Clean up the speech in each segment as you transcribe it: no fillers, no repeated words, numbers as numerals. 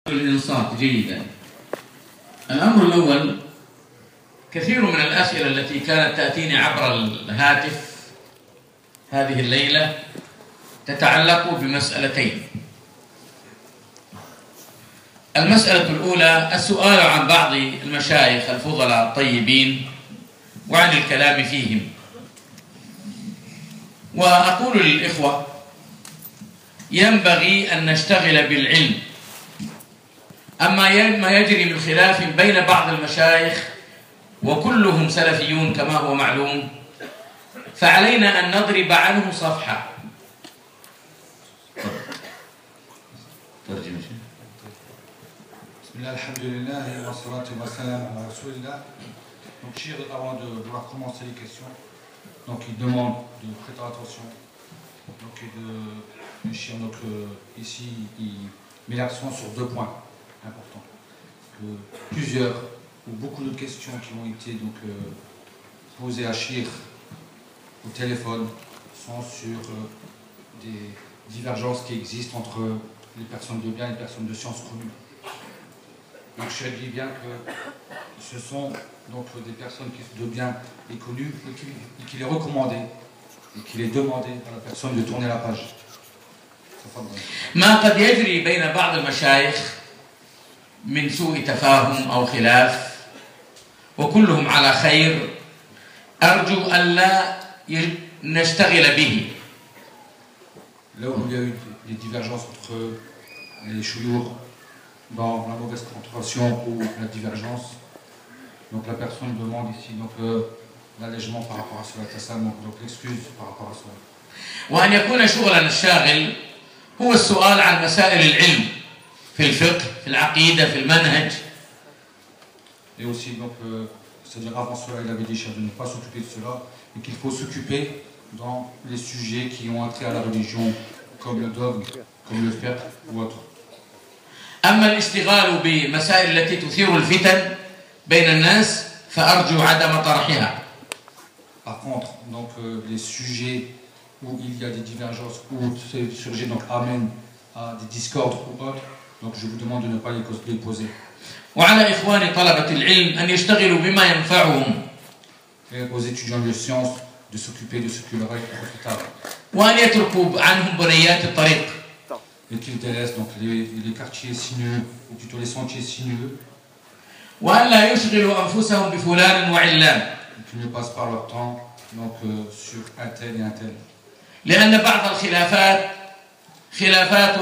الإنصات جيدا. الأمر الأول، كثير من الأسئلة التي كانت تأتيني عبر الهاتف هذه الليلة تتعلق بمسألتين. المسألة الأولى السؤال عن بعض المشايخ الفضلاء الطيبين وعن الكلام فيهم. وأقول للإخوة ينبغي أن نشتغل بالعلم. أما ما يجري من خلاف بين بعض المشايخ وكلهم سلفيون كما هو معلوم، فعلينا أن نضرب عنه صفحة. Bismillah, alhamdulillah, wa salatu wa salam ala rasulillah. Donc, Chir, avant de vouloir commencer les questions, donc il demande de prêter attention. Donc, Chir, ici, il met l'accent sur deux points importants. Que plusieurs ou beaucoup de questions qui ont été donc, posées à Chir au téléphone sont sur des divergences qui existent entre les personnes de bien et les personnes de sciences communes. Donc je dis bien que ce sont donc des personnes de bien et connues et qu'il est recommandé et qu'il est demandé à la personne de tourner la page. ما قد يجري بين بعض المشايخ من سوء تفاهم أو خلاف وكلهم على خير، أرجو ألا نشتغل به. Là où il y a eu des divergences entre les chouyours dans la mauvaise compréhension ou la divergence, donc la personne demande ici donc l'allègement par rapport à cela, donc l'excuse par rapport à cela. وأن يكون شغلنا الشاغل هو السؤال عن مسائل العلم في الفقه، في العقيدة، في المنهج. Et aussi donc c'est-à-dire avant cela il avait dit de ne pas s'occuper de cela, mais qu'il faut s'occuper dans les sujets qui ont attrait à la religion, comme le dogme, comme le fiqh ou autre. أما الاشتغال بمسائل التي تثير الفتن بين الناس فأرجو عدم طرحها. Par contre, donc les sujets où il y a des divergences ou ces sujets donc amènent à des discordes ou autres, donc je vous demande de ne pas les poser. وعلى إخواني طلبة العلم أن يشتغلوا بما ينفعهم. Et aux étudiants de sciences de s'occuper de ce qui leur est profitable. وأن يتركوا عنهم بنيات الطريق. Et qu'ils délaissent donc les quartiers sinueux, ou plutôt les sentiers sinueux. وألا يشغلوا أنفسهم بفلان وعلان. Et qu'ils ne passent pas leur temps donc, sur un tel et un tel. لأن بعض الخلافات خلافات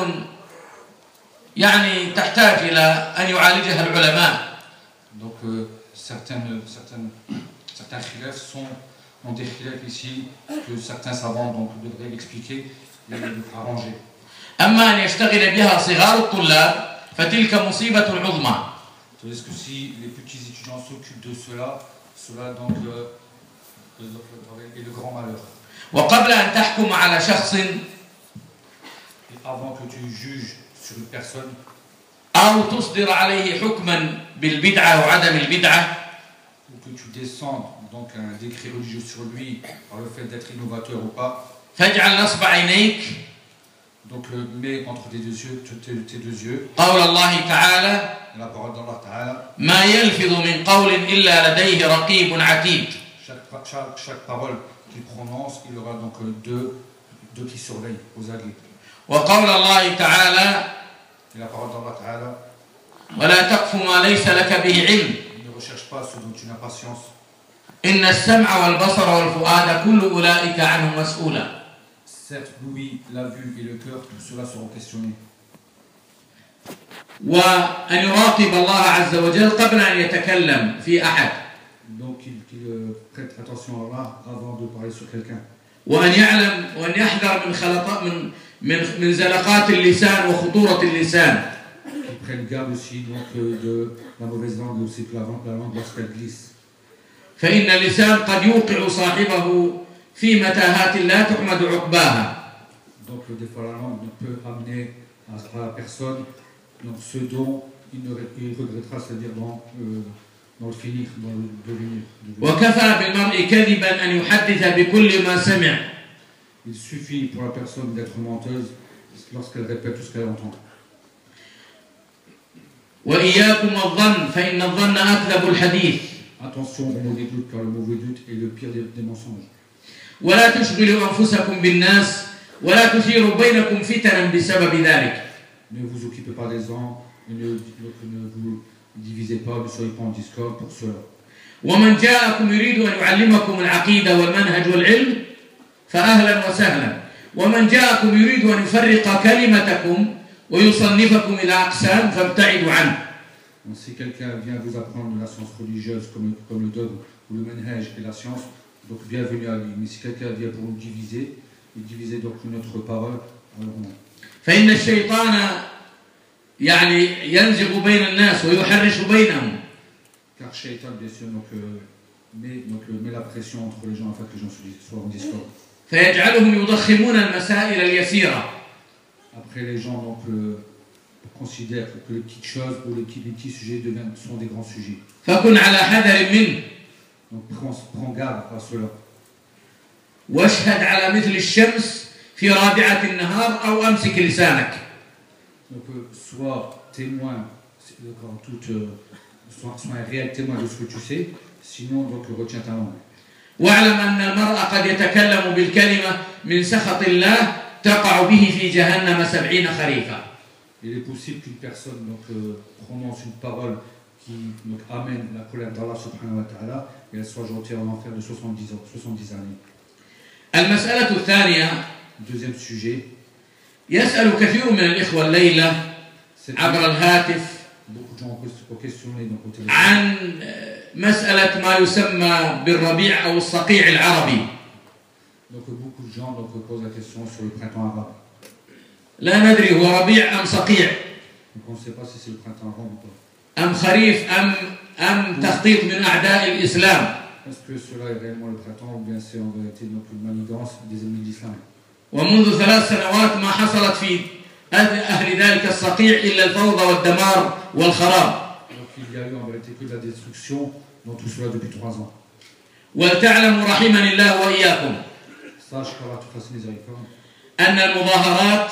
يعني تحتاج إلى أن يعالجها العلماء. Donc certains khilafs sont des khilafs ici que certains savants donc devraient l'expliquer et arranger. أما أن يشتغل بها صغار الطلاب فتلك مصيبة عظمى. Tandis que si les petits étudiants s'occupent de cela donc est le grand malheur. وقبل أن تحكم على شخص Et avant que tu juges sur une personne أو تصدر عليه حكما بالبدعة وعدم البدعة ou que tu descendes donc un décret religieux sur lui par le fait d'être innovateur ou pas, فاجعل نصب عينيك donc mets entre tes deux yeux قول الله تعالى la parole d'Allah Ta'ala. ما يلفظ من قول إلا لديه رقيب عتيد. Chaque parole qu'il prononce, il aura donc deux qui surveillent aux aguets. وقول الله تعالى Et la parole d'Allah Ta'ala. ولا تقف ما ليس لك به علم. Ne recherche pas ce dont tu n'as pas science. إن السمع والبصر والفؤاد كل أولئك عنه مسؤولا. Certes, l'ouïe, la vue et le cœur, tout cela seront questionnés. وأن يراقب الله عز وجل قبل أن يتكلم في أحد. Donc qu'il prête attention à Allah avant de parler sur quelqu'un. وأن يعلم وأن يحذر من زلقات اللسان وخطورة اللسان. Qu'il prenne garde aussi donc, de la mauvaise langue aussi de la langue lorsqu'elle glisse. فإن اللسان قد يوقع صاحبه في متاهات لا تحمد عقباها. Donc des fois la langue peut amener à la personne donc, ce dont il regrettera, c'est-à-dire dans le finir, dans le devenir. وكفى بالمرء كذبا أن يحدث بكل ما سمع. Il suffit pour la personne d'être menteuse lorsqu'elle répète tout ce qu'elle entend. وإياكم الظن فإن الظن أكذب الحديث. Attention au mauvais doute, car le mauvais doute est le pire des mensonges. ولا تشغلوا أنفسكم بالناس ولا تثيروا بينكم فتنا بسبب ذلك. Ne vous occupez pas des gens, ne vous divisez pas, ne soyez pas en discorde pour cela. ومن جاءكم يريد أن يعلمكم العقيدة والمنهج والعلم فأهلا وسهلا، ومن جاءكم يريد أن يفرق كلمتكم ويصنفكم إلى أقسام فابتعدوا عنه. Si quelqu'un vient vous apprendre la science religieuse comme le dogme ou le manhaj et la science, donc bienvenue à lui. Mais si quelqu'un vient pour nous diviser, et diviser donc notre parole, alors non. فإن الشيطان يعني ينزغ بين الناس ويحرش بينهم. Car Shaitan, bien sûr, met la pression entre les gens afin que les gens soient en discorde. فيجعلهم يضخمون المسائل اليسيرة. Après, les gens donc considèrent que les petites choses ou les petits sujets sont des grands sujets. فكن على حذر منه. Donc prends garde à cela. واشهد على مثل الشمس في رابعة النهار أو أمسك لسانك. Donc sois témoin, sois un réel témoin de ce que tu sais, sinon donc retiens ta langue. واعلم أن المرء قد يتكلم بالكلمة من سخط الله تقع به في جهنم 70 خريفا. Il est possible qu'une personne prononce une parole qui amène la colère d'Allah subhanahu wa ta'ala et elle soit jetée en enfer de 70 années. المسألة الثانية. Deuxième sujet. يسأل كثير من الإخوة الليلة عبر الهاتف عن مسألة ما يسمى بالربيع أو الصقيع العربي. Donc beaucoup de gens posent la question sur le printemps arabe. لا ندري هو ربيع أم صقيع. Donc on ne sait pas si c'est le printemps arabe ou pas. أم خريف أم تخطيط من أعداء الإسلام. Est-ce que cela est réellement le printemps ou bien c'est en vérité une manigance des ennemis de l'islam? ومنذ 3 سنوات ما حصلت في أهل ذلك الصقيع إلا الفوضى والدمار والخراب. Donc il y a eu en vérité que de la destruction dans tout cela depuis 3 ans. ولتعلموا رحمني الله وإياكم. Sache qu'Allah te fasse miséricorde. أن المظاهرات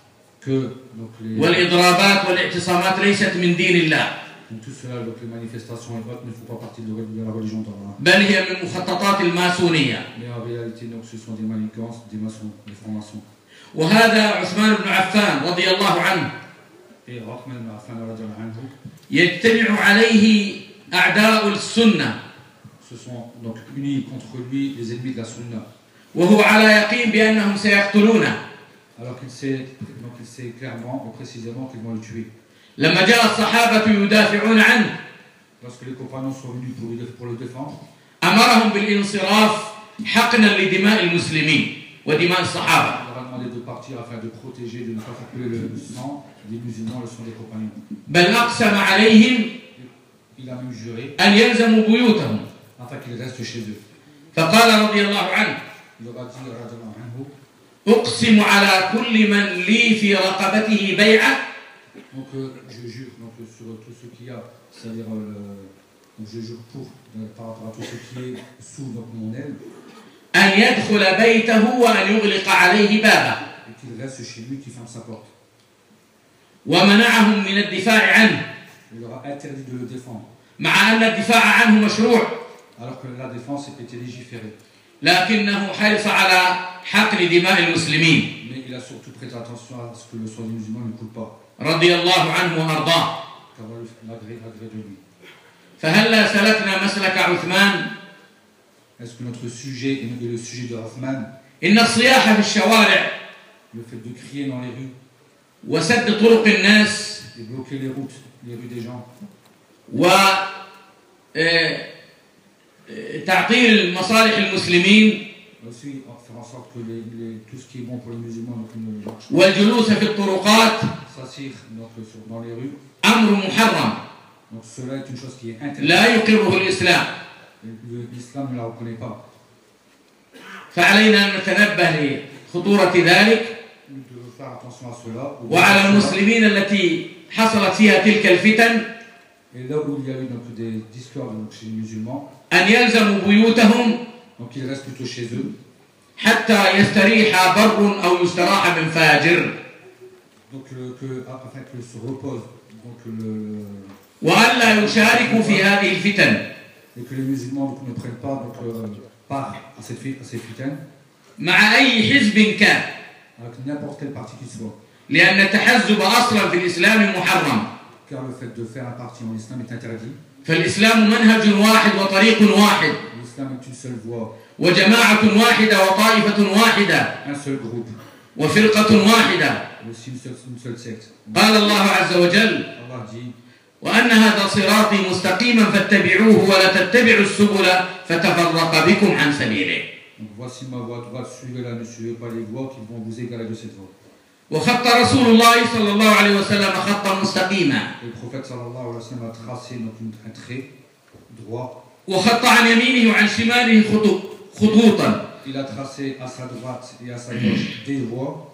والإضرابات والاعتصامات ليست من دين الله. Tout cela, donc les manifestations et autres ne font pas partie de la religion d'Allah. بل هي من مخططات الماسونية. Mais en réalité, donc, ce sont des manigances, des maçons, des francs-maçons. وهذا عثمان بن عفان رضي الله عنه. Et Uthman ibn Affan radiyallahu anhu. يجتمع عليه أعداء السنة. Se sont donc unis contre lui les ennemis de la sunna. وهو على يقين بأنهم سيقتلونه. Alors qu'il sait clairement et précisément qu'ils vont le tuer. لما جاء الصحابة يدافعون عنه. Lorsque les compagnons sont venus pour le défendre. أمرهم بالانصراف حقنا لدماء المسلمين ودماء الصحابة. Il leur a demandé de partir afin de protéger, de ne pas faire couler le sang des musulmans, le sang des compagnons. بل أقسم عليهم. Il a même juré. أن يلزموا بيوتهم. Afin qu'ils restent chez eux. فقال رضي الله عنه. Il leur a dit radiyallahu anhu. أقسم على كل من لي في رقبته بيعة. Donc je jure sur tout ce qu'il y a, c'est-à-dire donc je jure par rapport à tout ce qui est sous mon aile. أن يدخل بيته وأن يغلق عليه بابه. Et qu'il reste chez lui, qu'il ferme sa porte. ومنعهم من الدفاع عنه. Il leur a interdit de le défendre. مع أن الدفاع عنه مشروع. Alors que la défense était légiférée. لكنه حرص على حقن دماء المسلمين. Mais il a surtout prêté attention à ce que le sang des musulmans ne coule pas. رضي الله عنه وأرضاه. L'agré de lui. فهلا سلكنا مسلك عثمان. Est-ce que notre sujet est le sujet de Uthman? إن الصياح في الشوارع. Le fait de crier dans les rues. وسد طرق الناس. Et bloquer les routes, les rues des gens. و تعطيل مصالح المسلمين. Aussi faire en sorte que tout ce qui est bon pour les musulmans ne marche pas. والجلوس في الطرقات. S'assire dans les rues. أمر محرم. Donc cela est une chose qui est interdite. لا يقره الإسلام. L'islam ne la reconnaît pas. فعلينا أن نتنبه لخطورة ذلك. Nous devons faire attention à cela. وعلى المسلمين التي حصلت فيها تلك الفتن. Et là où il y a eu donc des discordes chez les musulmans. أن يلزموا بيوتهم. Donc ils restent plutôt chez eux. حتى يستريح بر أو يستراح من فاجر. Donc afin que se repose donc وألا يشاركوا في هذه الفتن. Et que les musulmans donc, ne prennent pas donc, part à ces fitanes. مع أي حزب كان. Avec n'importe quel parti qu'il soit. لأن التحزب أصلا في الإسلام محرم. Car le fait de faire un parti en islam est interdit. فالإسلام منهج واحد وطريق واحد. L'islam est une seule voie. وجماعة واحدة وطائفة واحدة. Un seul groupe. وفرقة واحدة. Aussi une seule secte. قال الله عز وجل: Allah dit: وأن هذا صراطي مستقيما فاتبعوه ولا تتبعوا السبل فتفرق بكم عن سبيله. Donc voici ma voie droite, suivez-la, ne suivez pas les voies qui vont vous égarer de cette voie. وخط رسول الله صلى الله عليه وسلم خطا مستقيما. Le prophète sallallahu alayhi wa sallam a tracé donc un trait droit. وخط عن يمينه وعن شماله خطوطا. Il a tracé à sa droite et à sa gauche des voies.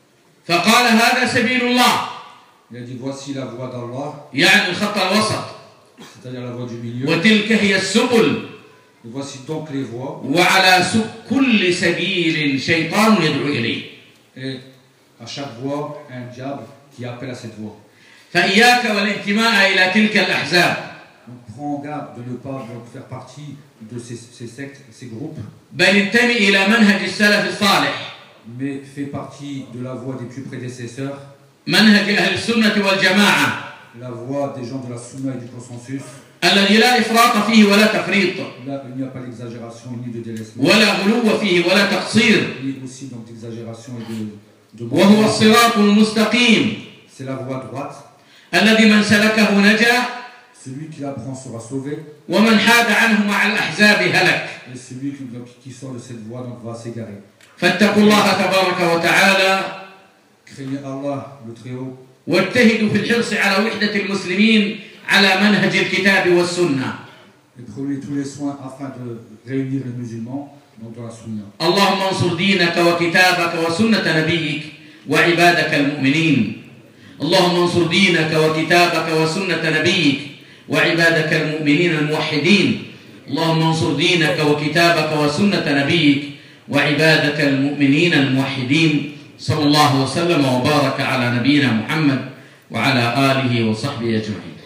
فقال هذا سبيل الله. Il a dit voici la voie d'Allah. يعني الخط الوسط. C'est-à-dire la voie du milieu. وتلك هي السبل. Et voici donc les voies. وعلى كل سبيل شيطان يدعو إليه. Et à chaque voie un diable qui appelle à cette voie. فإياك والانتماء إلى تلك الأحزاب. Donc prends garde de ne pas faire partie de ces sectes, ces groupes. بل انتمي إلى منهج السلف الصالح. Mais fais partie de la voie des plus prédécesseurs. منهج أهل السنة والجماعة. La voie des gens de la sunna et du consensus. الذي لا إفراط فيه ولا تفريط. Là, il n'y a pas d'exagération ni de délaissement. ولا غلو فيه ولا تقصير. Ni aussi donc d'exagération et de وهو الصراط المستقيم. C'est la voie droite. الذي من سلكه نجا. Celui qui l'apprend sera sauvé. ومن حاد عنه مع الأحزاب هلك. Et celui qui sort de cette voie donc va s'égarer. فاتقوا الله تبارك وتعالى. Craignez Allah le Très-Haut. واجتهدوا في الحرص على وحدة المسلمين على منهج الكتاب والسنة. Et prenez tous les soins afin de réunir les musulmans donc dans la sunna. اللهم انصر دينك وكتابك وسنة نبيك وعبادك المؤمنين. اللهم انصر دينك وكتابك وسنة نبيك وعبادك المؤمنين الموحدين. اللهم انصر دينك وكتابك وسنة نبيك وعبادك المؤمنين الموحدين. صلى الله وسلم وبارك على نبينا محمد وعلى آله وصحبه أجمعين.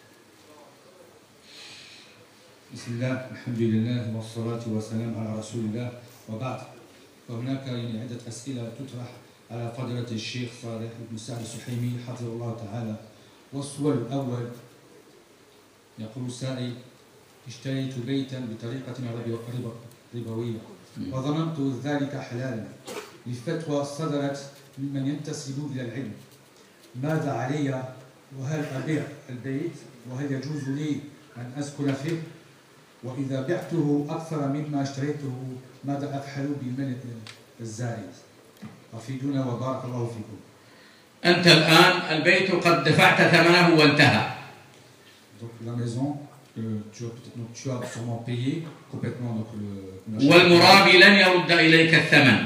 بسم الله الحمد لله والصلاة والسلام على رسول الله وبعد. فهناك عدة أسئلة تطرح على فضيلة الشيخ صالح بن سعد السحيمي حفظه الله تعالى. والسؤال الأول يقول السائل: اشتريت بيتا بطريقة ربوية وظننت ذلك حلالا لفتوى صدرت ممن ينتسب إلى العلم، ماذا علي؟ وهل أبيع البيت؟ وهل يجوز لي أن أسكن فيه؟ وإذا بعته أكثر مما اشتريته ماذا أفعل بالمال الزائد؟ أفيدونا وبارك الله فيكم. أنت الآن البيت قد دفعت ثمنه وانتهى. Donc la maison tu as sûrement payé complètement donc والمرابي لن يرد إليك الثمن.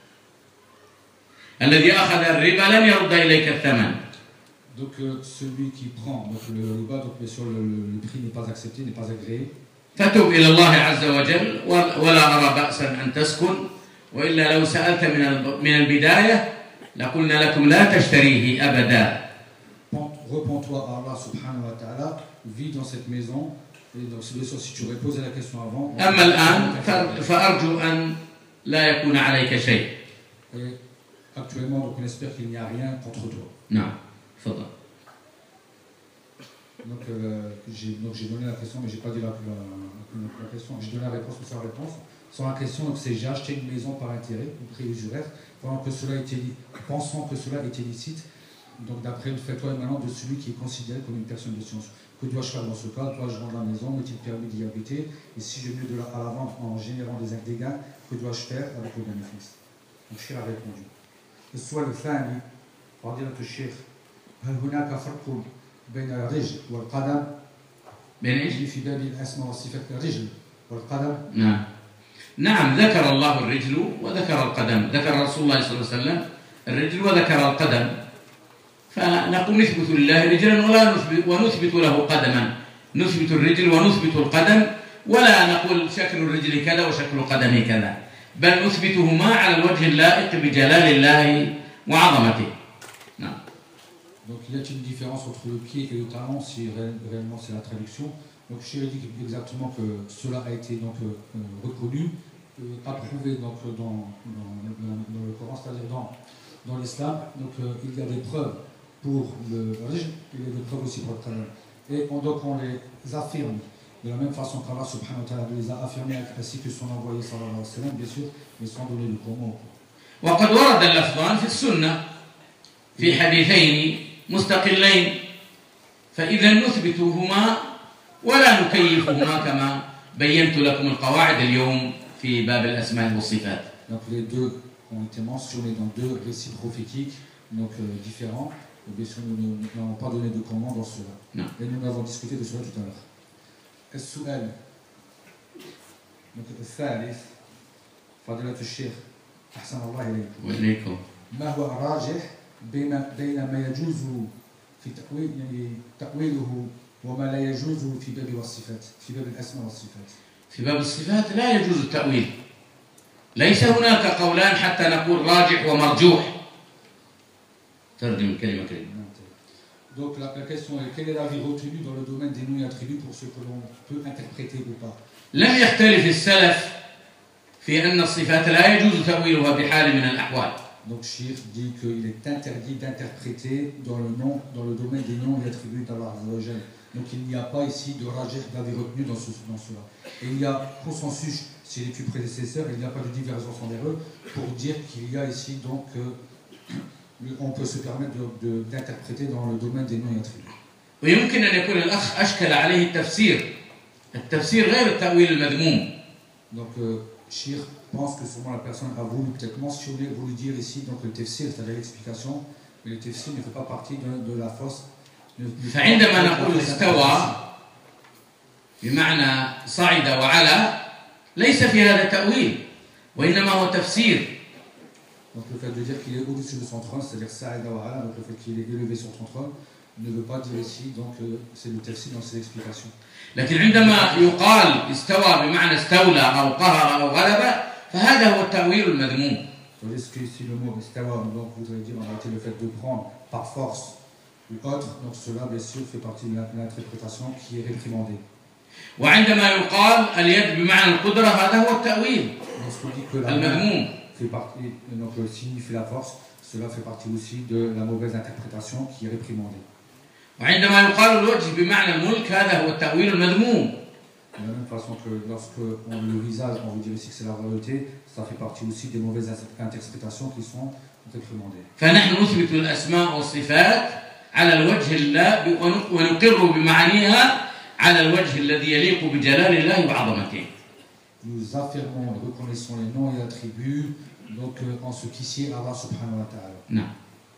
الذي أخذ الربا لن يرد إليك الثمن. Donc celui qui prend donc le riba, donc bien sûr le prix n'est pas accepté, n'est pas agréé. فتوب إلى الله عز وجل ولا أرى بأسا أن تسكن، وإلا لو سألت من البداية لقلنا لكم لا تشتريه أبدا. Repends-toi à Allah subhanahu wa ta'ala, vis dans cette maison. Et donc bien sûr si tu aurais posé la question avant. أما الآن فأرجو أن لا يكون عليك شيء. Actuellement donc on espère qu'il n'y a rien contre toi. نعم تفضل. Donc j'ai donné la question, mais j'ai pas dit la question. J'ai donné la réponse sans réponse. Sans la question, donc c'est j'ai acheté une maison par intérêt, au prix usuraire, pensant que cela était licite. Donc d'après le fait-toi maintenant de celui qui est considéré comme une personne de science. Que dois-je faire dans ce cas? Dois-je vendre la maison? M'est-il permis d'y habiter? Et si je mets à la vente en générant des dégâts, que dois-je faire avec le bénéfice? Donc Cheikh a répondu. السؤال الثاني فضيلة الشيخ: هل هناك فرق بين الرجل والقدم؟ بين ايش؟ في باب الاسماء والصفات الرجل والقدم. نعم ذكر الله الرجل وذكر القدم، ذكر رسول الله صلى الله عليه وسلم الرجل وذكر القدم، فنقول نثبت لله رجلا ونثبت له قدما، نثبت الرجل ونثبت القدم، ولا نقول شكل الرجل كذا وشكل قدمه كذا، بل نثبتهما على الوجه اللائق بجلال الله وعظمته. نعم. Donc il y a une différence entre le pied et le talon, si réellement c'est la traduction. Donc Cheikh dit exactement que cela a été donc reconnu, approuvé donc dans le Coran, c'est-à-dire dans l'islam. Donc il y a des preuves pour le rij, il y a des preuves aussi pour le talon. Et donc on les affirme de la même façon qu'Allah subhanahu wa ta'ala les a affirmés, ainsi que son envoyé sallallahu alayhi wa sallam, bien sûr, mais sans donner le comment. وقد ورد اللفظان في السنة في حديثين مستقلين فإذا نثبتهما ولا نكيفهما كما بينت لكم القواعد اليوم في باب الأسماء والصفات. Donc les deux ont été mentionnés dans deux récits prophétiques donc différents. Et bien sûr, nous n'avons pas donné de commande dans cela. Non. Et nous avons discuté de cela tout à l'heure. السؤال الثالث فضيلة الشيخ أحسن الله إليكم. وإليكم. ما هو الراجح بين ما يجوز في تأويله وما لا يجوز في باب الصفات في باب الأسماء والصفات. في باب الصفات لا يجوز التأويل. ليس هناك قولان حتى نقول راجح ومرجوح. ترجم كلمة كلمة. Donc la question est quel est l'avis retenu dans le domaine des noms et attributs pour ce que l'on peut interpréter ou pas. لم يختلف السلف في أن الصفات لا يجوز تأويلها بحال من الأحوال. Donc Cheikh dit qu'il est interdit d'interpréter dans le domaine des noms et attributs d'Allah Azza wa Jal. Donc il n'y a pas ici de rajih d'avis retenu dans cela. Et il y a consensus chez les prédécesseurs, il n'y a pas de divergence envers eux pour dire qu'il y a ici donc on peut se permettre d'interpréter dans le domaine des noms et attributs. ويمكن أن يكون الأخ أشكل عليه التفسير غير التأويل المذموم. Donc Cheikh pense que sûrement la personne a voulu peut-être mentionner, voulu dire ici donc le tafsir, c'est-à-dire l'explication, mais le tafsir ne fait pas partie de la force. فعندما نقول استوى بمعنى صعد وعلى ليس في هذا تأويل وإنما هو تفسير. Donc le fait de dire qu'il est au-dessus de son trône, c'est-à-dire Sa'ida wa ala, donc le fait qu'il est élevé sur son trône, ne veut pas dire ici, donc c'est le tafsir dans ses explications. لكن عندما يقال استوى بمعنى استولى أو قهر أو غلب فهذا هو التأويل المذموم. Tandis que si le mot istawa donc voudrait dire en réalité le fait de prendre par force ou autre, donc cela bien sûr fait partie de l'interprétation qui est réprimandée. وعندما يقال اليد بمعنى القدرة هذا هو التأويل المذموم. Fait partie, donc signifie la force, cela fait partie aussi de la mauvaise interprétation qui est réprimandée. وعندما يقال الوجه بمعنى الملك هذا هو التأويل المذموم. De la même façon que lorsque le visage, on veut dire ici que c'est la royauté, ça fait partie aussi des mauvaises interprétations qui sont réprimandées. فنحن نثبت الأسماء والصفات على الوجه الله ونقر بمعانيها على الوجه الذي يليق بجلال الله وعظمته. Nous affirmons et reconnaissons les noms et attributs donc en ce qui sied Allah subhanahu wa ta'ala. نعم.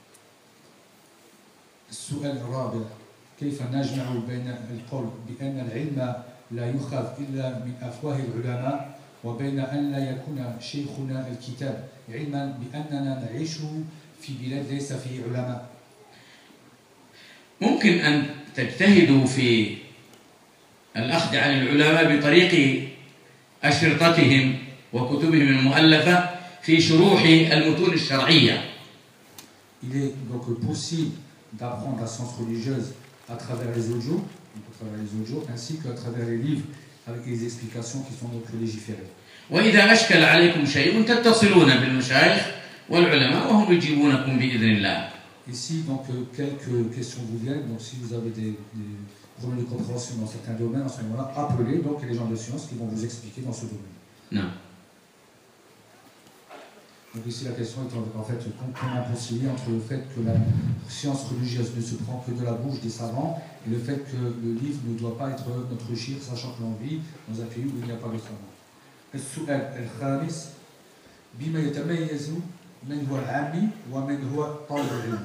السؤال الرابع كيف نجمع بين القول بأن العلم لا يؤخذ إلا من أفواه العلماء وبين أن لا يكون شيخنا الكتاب علما بأننا نعيش في بلاد ليس فيه علماء. ممكن أن تجتهدوا في الأخذ عن العلماء بطريق أشرطتهم وكتبهم المؤلفة في شروح المتون الشرعية. Il est donc possible d'apprendre la science religieuse à travers les audios, ainsi qu'à travers les livres avec les explications qui sont donc légiférées. وإذا أشكل عليكم شيء تتصلون بالمشايخ والعلماء وهم يجيبونكم بإذن الله. Ici donc quelques questions vous viennent, donc si vous avez des problèmes de compréhension dans certains domaines, en ce moment-là, appelez donc les gens de science qui vont vous expliquer dans ce domaine. Non. Donc ici la question est en fait comment concilier entre le fait que la science religieuse ne se prend que de la bouche des savants et le fait que le livre ne doit pas être notre shir, sachant que l'on vit dans un pays où il n'y a pas de savants. السؤال الخامس بما يتميز من هو العامي ومن هو طالب العلم.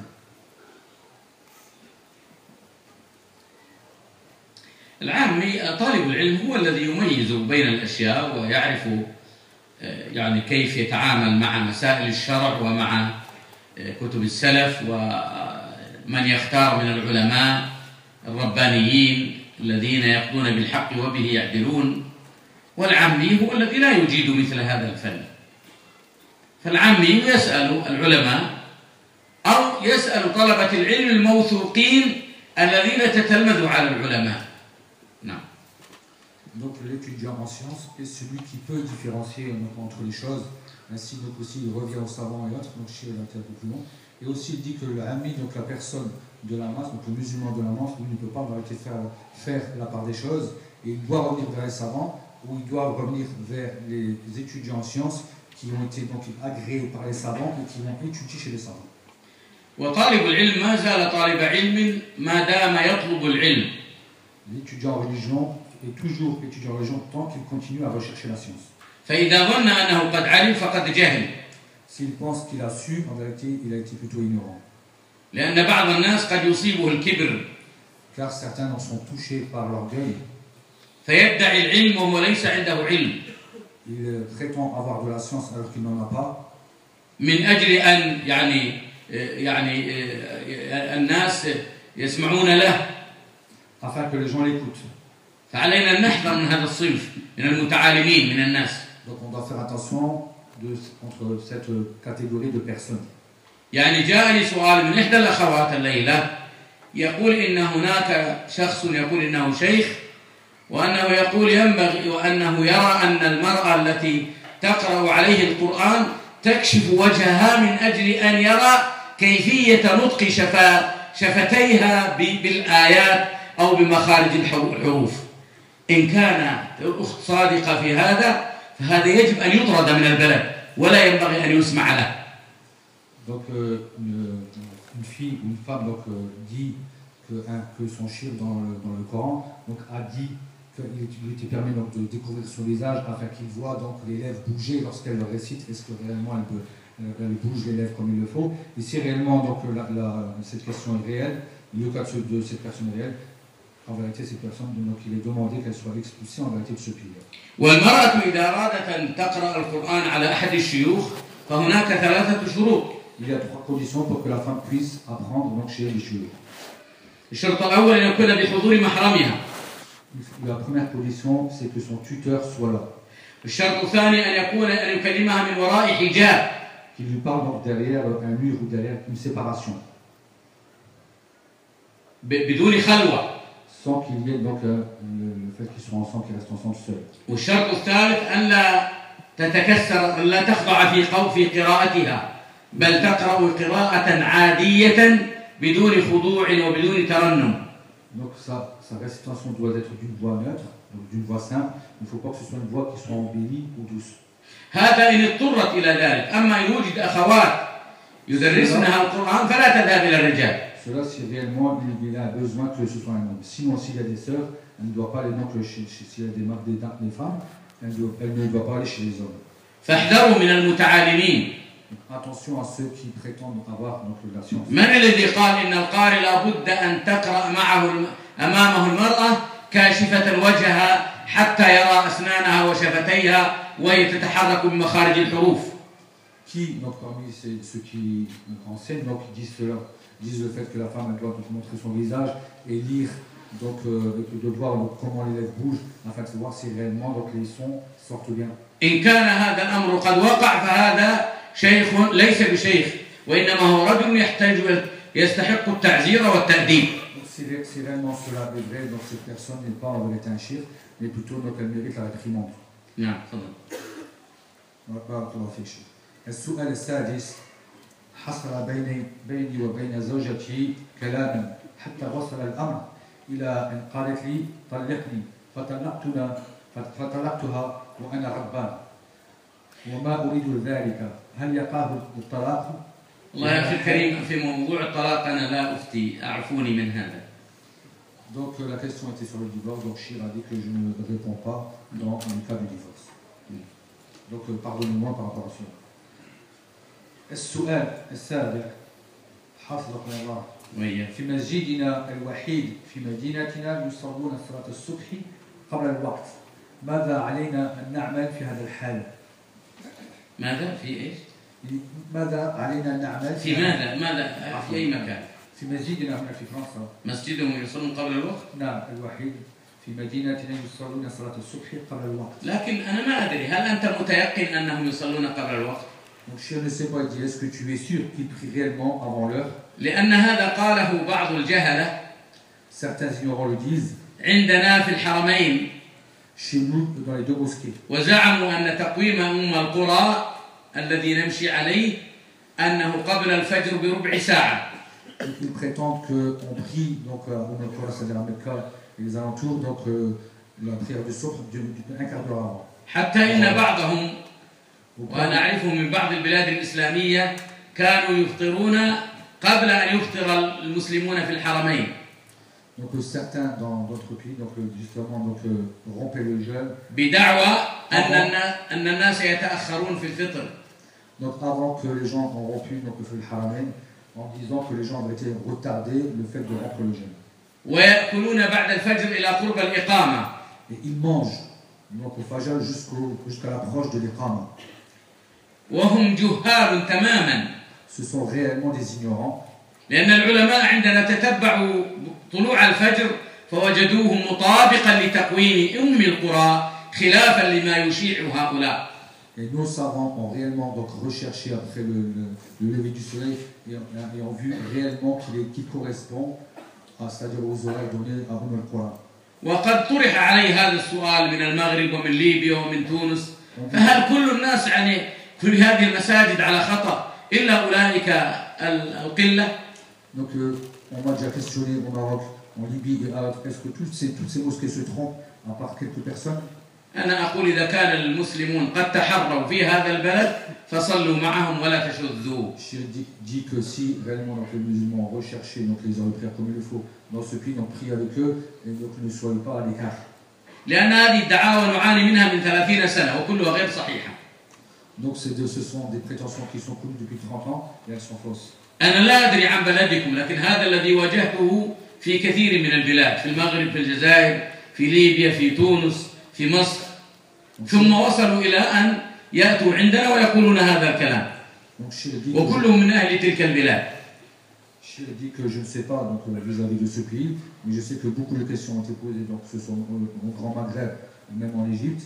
العامي طالب العلم هو الذي يميز بين الأشياء ويعرف يعني كيف يتعامل مع مسائل الشرع ومع كتب السلف ومن يختار من العلماء الربانيين الذين يقضون بالحق وبه يعدلون. والعامي هو الذي لا يجيد مثل هذا الفن. فالعامي يسأل العلماء أو يسأل طلبة العلم الموثوقين الذين تتلمذوا على العلماء. نعم. Donc l'étudiant en sciences est celui qui peut différencier entre les choses. Ainsi donc aussi il revient aux savants et autres, donc chez la terre plus long. Et aussi il dit que le ami, donc la personne de la masse, donc le musulman de la masse, lui ne peut pas en réalité faire la part des choses, et il doit revenir vers les savants, ou il doit revenir vers les étudiants en sciences qui ont été donc agréés par les savants et qui vont étudier chez les savants. وطالب العلم ما زال طالب علم ما دام يطلب العلم. L'étudiant en religion est toujours étudiant en religion tant qu'il continue à rechercher la science. فإذا ظن أنه قد علم فقد جهل. S'il pense qu'il a su, en vérité, il a été plutôt ignorant. لأن بعض الناس قد يصيبه الكبر. Car certains en sont touchés par l'orgueil. فيدعي العلم وهو ليس عنده علم. Il prétend avoir de la science alors qu'il n'en a pas. من أجل أن يعني الناس يسمعون له. Afin que les gens l'écoutent. فعلينا أن نحذر من هذا الصنف من المتعالمين من الناس. Donc on doit faire attention entre cette catégorie de personnes. يعني جاءني سؤال من إحدى الأخوات الليلة يقول إن هناك شخص يقول إنه شيخ وأنه يقول ينبغي وأنه يرى أن المرأة التي تقرأ عليه القرآن تكشف وجهها من أجل أن يرى كيفية نطق شفتيها بالآيات أو بمخارج الحروف. إن كان الأخت صادقة في هذا فهذا يجب أن يطرد من البلد ولا ينبغي أن يسمع له. Donc une fille ou une femme donc, dit que son shir dans le Coran donc, a dit qu'il lui était permis donc, de découvrir son visage afin qu'il voit donc, les lèvres bouger lorsqu'elle le récite. Est-ce que réellement elle bouge les lèvres comme il le faut? Et si réellement donc, cette question est réelle, le cas de cette personne réelle, en vérité cette personne donc, il est demandé qu'elle soit expulsée en vérité de ce pays. والمرأة إذا أرادت أن تقرأ القرآن على أحد الشيوخ فهناك 3 شروط. Il y a 3 conditions pour que la femme puisse apprendre donc, chez les shuyukh. الشرط الأول أن يكون بحضور محرمها. La première condition, c'est que son tuteur soit là. الشرط الثاني أن يكلمها من وراء حجاب. Qu'il lui parle donc derrière un mur ou derrière une séparation. بدون خلوة. Sans qu'il y ait donc le fait qu'ils soient ensemble, qu'ils restent ensemble seuls. والشرط الثالث أن لا تتكسر لا تخضع في قراءتها بل تقرأ قراءة عادية بدون خضوع وبدون ترنم. Donc sa récitation doit être d'une voix neutre, donc d'une voix simple. Il ne faut pas que ce soit une voix qui soit embellie ou douce. هذا إن اضطرت إلى ذلك. أما إن وجد أخوات يدرسنها القرآن فلا تذهب إلى الرجال. Cela si réellement il a besoin que ce soit un homme. Sinon s'il y a des sœurs, elle ne doit pas aller donc s'il y a des femmes, elle ne doit pas aller chez les hommes. فاحذروا من المتعالمين. Attention à ceux qui prétendent avoir donc la science. من الذي قال إن القارئ لابد أن تقرأ أمامه المرأة كاشفة وجهها حتى يرى أسنانها وشفتيها وهي تتحرك بمخارج الحروف. Qui donc parmi ceux qui enseignent donc disent le fait que la femme doit donc montrer son visage et lire donc de voir donc, comment les lèvres bougent afin de voir si réellement donc les sons sortent bien. إن كان هذا الأمر قد وقع فهذا شيخ ليس بشيخ وإنما هو رجل يستحق التعزير والتأديب. Si réellement cela est vrai, donc cette personne n'est pas en vérité un shir, mais plutôt donc elle mérite la réprimande. نعم تفضل. بارك الله فيك شيخ. السؤال السادس حصل بيني وبين زوجتي كلاما حتى وصل الأمر إلى أن قالت لي طلقني فطلقتها وأنا غضبان وما أريد ذلك. هل يقع الطلاق؟ الله يا أخي الكريم في موضوع الطلاق أنا لا أفتي أعفوني من هذا. Donc la question était sur le divorce, donc Shir a dit que je ne réponds pas dans le cas du divorce. Donc pardonnez-moi par rapport à cela. السؤال السابع حفظكم الله. في مسجدنا الوحيد في مدينتنا يصلون صلاة الصبح قبل الوقت. ماذا علينا أن نعمل في هذا الحال؟ ماذا؟ في إيش؟ ماذا علينا أن نعمل في ماذا في أي مكان؟ في مسجدنا هنا في فرنسا. مسجدهم يصلون قبل الوقت؟ نعم الوحيد في مدينتنا يصلون صلاة الصبح قبل الوقت. لكن أنا ما أدري هل أنت متيقن أنهم يصلون قبل الوقت؟ Donc Shir ne sait pas, il dit, est-ce que tu es sûr qu'il prie réellement avant l'heure? لأن هذا قاله بعض الجهلة Certains ignorants le disent. عندنا في الحرمين. Chez nous, dans les deux mosquées. وزعموا أن تقويم القرى الذي نمشي عليه أنه قبل الفجر بربع ساعة. Donc ils prétendent qu'on prie donc Al-Qura, c'est-à-dire à Mecca et les alentours, donc la prière de Subh un quart d'heure avant. حتى إن بعضهم وأنا أعرفهم من بعض البلاد الإسلامية كانوا يفطرون قبل أن يفطر المسلمون في الحرمين. Donc certains dans d'autres pays donc justement donc rompaient le jeûne. بدعوى أن الناس يتأخرون في الفطر. Donc avant que les gens ont rompu donc le Haramain, en disant que les gens avaient été retardés le fait de rompre le jeûne. ويأكلون بعد الفجر إلى قرب الإقامة. Et ils mangent donc au Fajr jusqu'à l'approche de l'Iqama. وهم جهال تماما. Ce sont réellement des ignorants. لأن العلماء عندنا تتبعوا طلوع الفجر فوجدوه مطابقا لتقويم القرى خلافا لما يشيع هؤلاء. Et nos savants ont réellement donc recherché après le lever du soleil et ont vu réellement qu'il correspond c'est-à-dire aux horaires donnés à Al-Qura. وقد طرح علي هذا السؤال من المغرب ومن ليبيا ومن تونس فهل كل الناس يعني في هذه المساجد على خطأ إلا أولئك القلة؟ Donc on m'a déjà questionné au Maroc, en Libye et à est-ce que toutes ces mosquées se trompent à part quelques personnes? أنا أقول إذا كان المسلمون قد تحروا في هذا البلد فصلوا معهم ولا تشذوا. Shir dit que si réellement donc, les musulmans ont recherché donc, les heures de prière comme il le faut dans ce pays, donc priez avec eux et donc ne soyez pas à l'écart. لأن هذه الدعاوى نعاني منها من 30 سنة وكلها غير صحيحة. Donc ce sont des prétentions qui sont connues depuis 30 ans et elles sont fausses. أنا لا أدري عن بلدكم لكن هذا الذي واجهته في كثير من البلاد في المغرب في الجزائر في ليبيا في تونس في مصر ثم وصلوا إلى أن يأتوا عندنا ويقولون هذا الكلام وكلهم من أهل تلك البلاد. Je dis que je ne sais pas donc vis-à-vis de ce pays, mais je sais que beaucoup de questions ont été posées donc ce sont au Grand Maghreb, même en Égypte.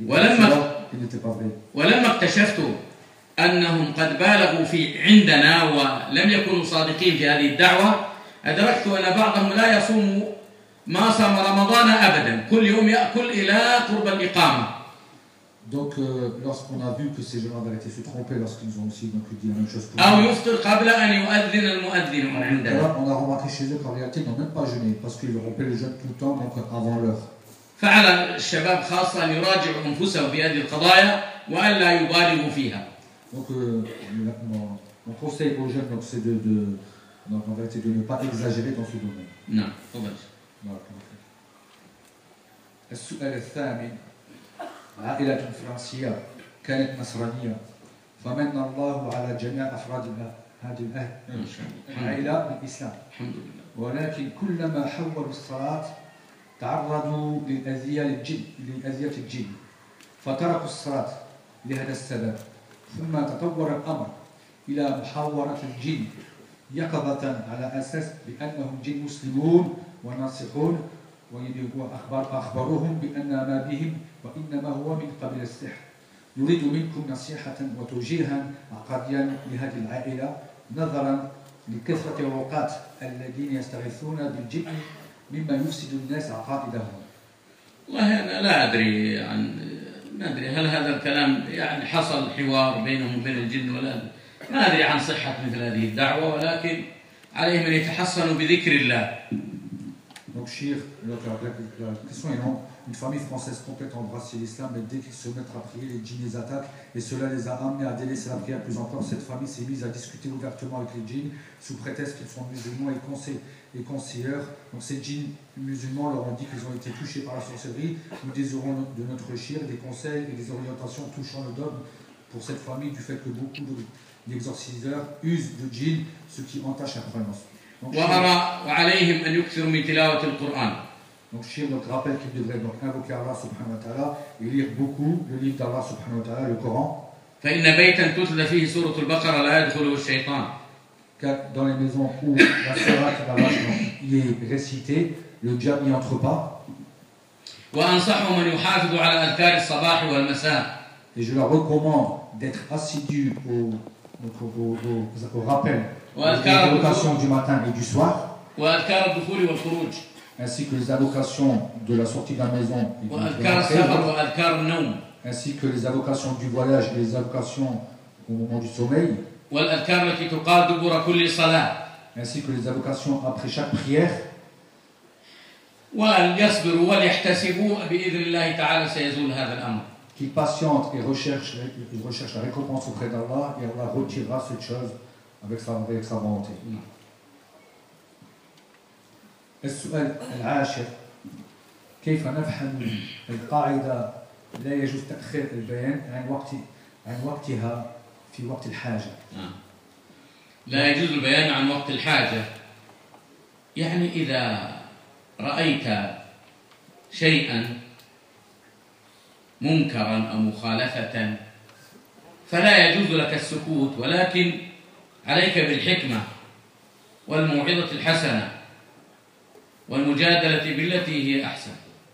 ولما اكتشفت أنهم قد بالغوا في عندنا ولم يكونوا صادقين في هذه الدعوة أدركت أن بعضهم لا يصوم ما صام رمضان أبدا كل يوم يأكل إلى قرب الإقامة. Donc lorsqu'on a vu que ces gens avaient été se tromper lorsqu'ils ont aussi donc dit la même chose pour أو يفطر قبل أن يؤذن المؤذن من عندنا. On a remarqué chez eux qu'en réalité ils n'ont même pas jeûné parce qu'ils rompaient le jeûne tout le temps donc avant l'heure. فعلى الشباب خاصة أن يراجعوا أنفسهم في هذه القضايا وألا يبالغوا فيها. Donc mon conseil aux jeunes donc c'est donc en réalité de ne pas exagérer dans ce domaine. نعم تفضل. السؤال الثامن عائلة فرنسية كانت نصرانية فمن الله على جميع أفراد هذه العائلة بالإسلام ولكن كلما حولوا الصلاة تعرضوا لأذية الجن فتركوا الصلاة لهذا السبب ثم تطور الأمر إلى محاورة الجن يقظة على أساس بأنهم جن مسلمون وناصحون وأخبروهم بأن ما بهم وإنما هو من قبل السحر. نريد منكم نصيحة وتوجيها عقديا لهذه العائلة نظرا لكثرة الأوقات الذين يستغيثون بالجن مما يفسد الناس عقائدهم. والله أنا لا أدري ما أدري هل هذا الكلام يعني حصل حوار بينهم وبين الجن ولا ما أدري عن صحة مثل هذه الدعوة ولكن عليهم أن يتحصنوا بذكر الله. Donc, Shir, la question est longue. Une famille française complète a embrassé l'islam, mais dès qu'ils se mettent à prier, les djinns les attaquent et cela les a amenés à délaisser la prière. Plus encore, cette famille s'est mise à discuter ouvertement avec les djinns sous prétexte qu'ils sont musulmans et conseilleurs. Donc, ces djinns musulmans leur ont dit qu'ils ont été touchés par la sorcellerie. Nous désirons de notre Shir des conseils et des orientations touchant le dogme pour cette famille du fait que beaucoup d'exorciseurs usent de djinns, ce qui entache la croyance. وعليهم أن يكثروا من تلاوة القرآن. Donc Shir donc rappelle qu'il devrait donc invoquer Allah subhanahu wa ta'ala et lire beaucoup le livre d'Allah subhanahu wa ta'ala, le Coran. فإن بيتا تتلى فيه سورة البقرة لا يدخله الشيطان. Car dans les maisons où la sourate d'Allah y est récitée, le diable n'y entre pas. وأنصحهم أن يحافظوا على أذكار الصباح والمساء. Et je leur recommande d'être assidus au rappel des invocations du matin et du soir, وأذكار الدخول والخروج ainsi que les invocations de la sortie de la maison, et وأذكار السفر وأذكار النوم ainsi que les invocations du voyage et les invocations au moment du sommeil, والأذكار التي تقال دبر كل صلاة ainsi que les invocations après chaque prière. وليصبروا وليحتسبوا بإذن الله تعالى سيزول هذا الأمر. Qu'ils patientent et recherchent la récompense auprès d'Allah, et Allah retirera cette chose avec sa volonté. السؤال العاشر: كيف نفهم القاعدة لا يجوز تأخير البيان عن وقتها في وقت الحاجة؟ لا يجوز البيان عن وقت الحاجة، يعني إذا رأيت شيئا منكرا أو مخالفة فلا يجوز لك السكوت، ولكن عليك بالحكمة والموعظة الحسنة والمجادلة بالتي هي أحسن.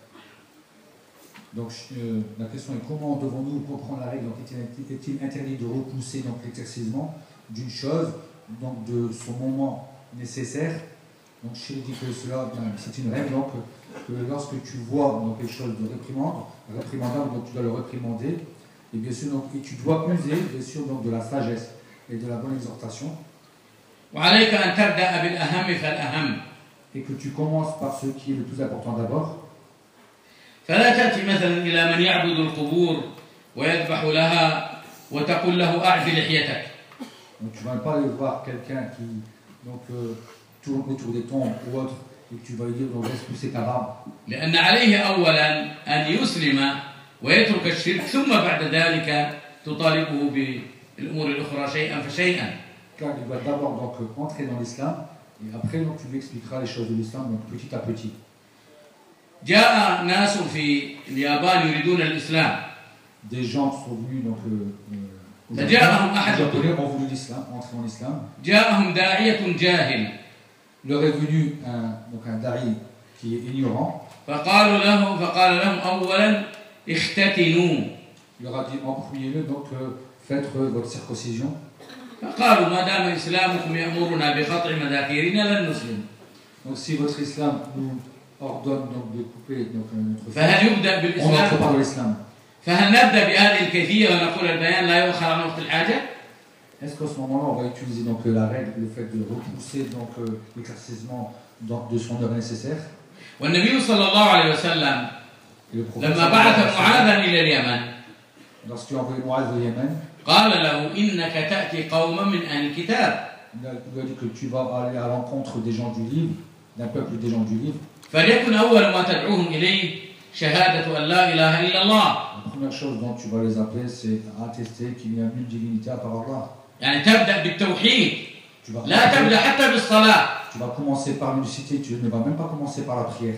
Donc la question est: comment devons-nous comprendre la règle? Donc, est-il interdit de repousser l'éclaircissement d'une chose, donc de son moment nécessaire? Donc je dis que cela, c'est une règle, donc que lorsque tu vois donc, quelque chose de réprimandable, donc tu dois le réprimander, et bien sûr donc, et tu dois user bien sûr donc de la sagesse et de la bonne exhortation. وعليك أن تبدأ بالأهم فالأهم. Et que tu commences par ce qui est le plus important d'abord. فلا تأتي مثلا إلى من يعبد القبور ويذبح لها وتقول له أعف لحيتك. Donc tu ne vas pas aller voir quelqu'un qui donc tourne autour des tombes ou autre, et que tu vas lui dire donc laisse pousser ta barbe. لأن عليه أولا أن يسلم ويترك الشرك ثم بعد ذلك تطالبه بالأمور الأخرى شيئا فشيئا. Car il doit d'abord donc entrer dans l'islam, et après donc tu lui expliqueras les choses de l'islam donc petit à petit. جاء ناس في اليابان يريدون الإسلام. Des gens sont venus donc فجاءهم أحد ont voulu l'islam, entrer en islam. جاءهم داعية جاهل. Leur est venu un dari qui est ignorant. فقال لهم أولا اختتنوا. Il leur a dit en premier lieu donc faites votre circoncision. فقالوا ما دام إسلامكم يأمرنا بقطع مذاكيرنا لن نسلم. Donc si votre islam nous ordonne donc de couper donc notre فهل يبدأ بالإسلام؟ on entre par l'islam. فهل نبدأ بهذه الكيفية ونقول البيان لا يؤخر عن وقت الحاجة؟ Est-ce qu'à ce moment-là on va utiliser donc la règle, le fait de repousser donc l'éclaircissement de son heure nécessaire? والنبي صلى الله عليه وسلم لما بعث معاذا إلى اليمن lorsqu'il a envoyé Mu'adh au Yémen, قال له إنك تأتي قوما من أهل الكتاب. il lui a dit que tu vas aller à l'encontre des gens du livre, d'un peuple des gens du livre. فليكن أول ما تدعوهم إليه شهادة أن لا إله إلا الله. La première chose dont tu vas les appeler, c'est à attester qu'il y a une divinité à part Allah. يعني تبدأ بالتوحيد لا تبدأ حتى بالصلاة. Tu vas commencer par l'unicité, tu ne vas même pas commencer par la prière.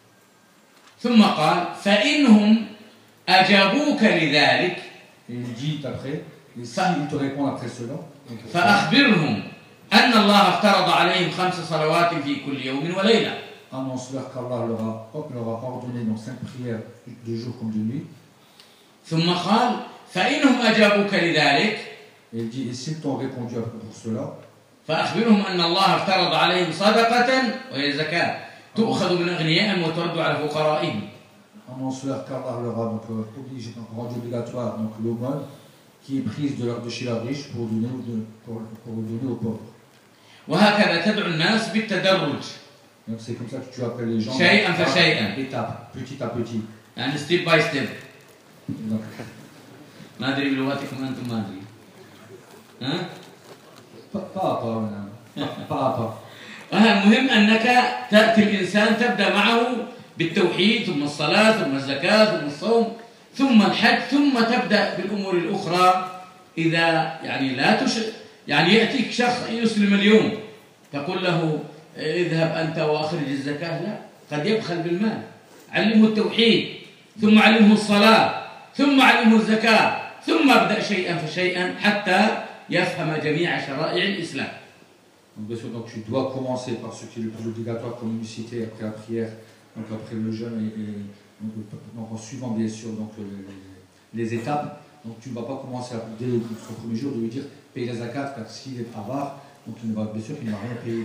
ثم قال فإنهم أجابوك لذلك. Et il dit après, et s'ils te répondent après cela, فأخبرهم أن الله افترض عليهم 5 صلوات في كل يوم وليلة. annonce-leur qu'Allah leur a ordonné donc 5 prières de jour comme de nuit. ثم قال فإنهم أجابوك لذلك. Et il dit, et s'ils t'ont répondu pour cela, فأخبرهم أن الله افترض عليهم صدقة وهي زكاة تؤخذ من أغنيائهم وترد على فقرائهم. annonce-leur qu'Allah leur a donc rendu obligatoire donc l'aumône qui est prise de chez leurs riches pour donner aux pauvres. وهكذا تدعو الناس بالتدرج. Donc c'est comme ça que tu appelles les gens شيئا فشيئا. étape, petit à petit. يعني ستيب باي ستيب. Donc, ما أدري بلغتكم أنتم ما أدري. ها؟ pas. المهم أنك تأتي الإنسان تبدأ معه بالتوحيد ثم الصلاة ثم الزكاة ثم الصوم ثم الحج ثم تبدأ بالأمور الأخرى. إذا يعني يعني يأتيك شخص يسلم اليوم تقول له اذهب أنت وأخرج الزكاة، لا، قد يبخل بالمال. علمه التوحيد ثم علمه الصلاة ثم علمه الزكاة ثم ابدأ شيئا فشيئا حتى يفهم جميع شرائع الإسلام. Donc, bien sûr, donc tu dois commencer par ce qui est le plus obligatoire comme l'unicité, après la prière, donc après le jeûne, donc en suivant bien sûr donc les étapes, Donc tu ne vas pas commencer dès son premier jour de lui dire paye la zakat, car s'il est avare, donc il ne va, bien sûr qu'il ne va rien payer.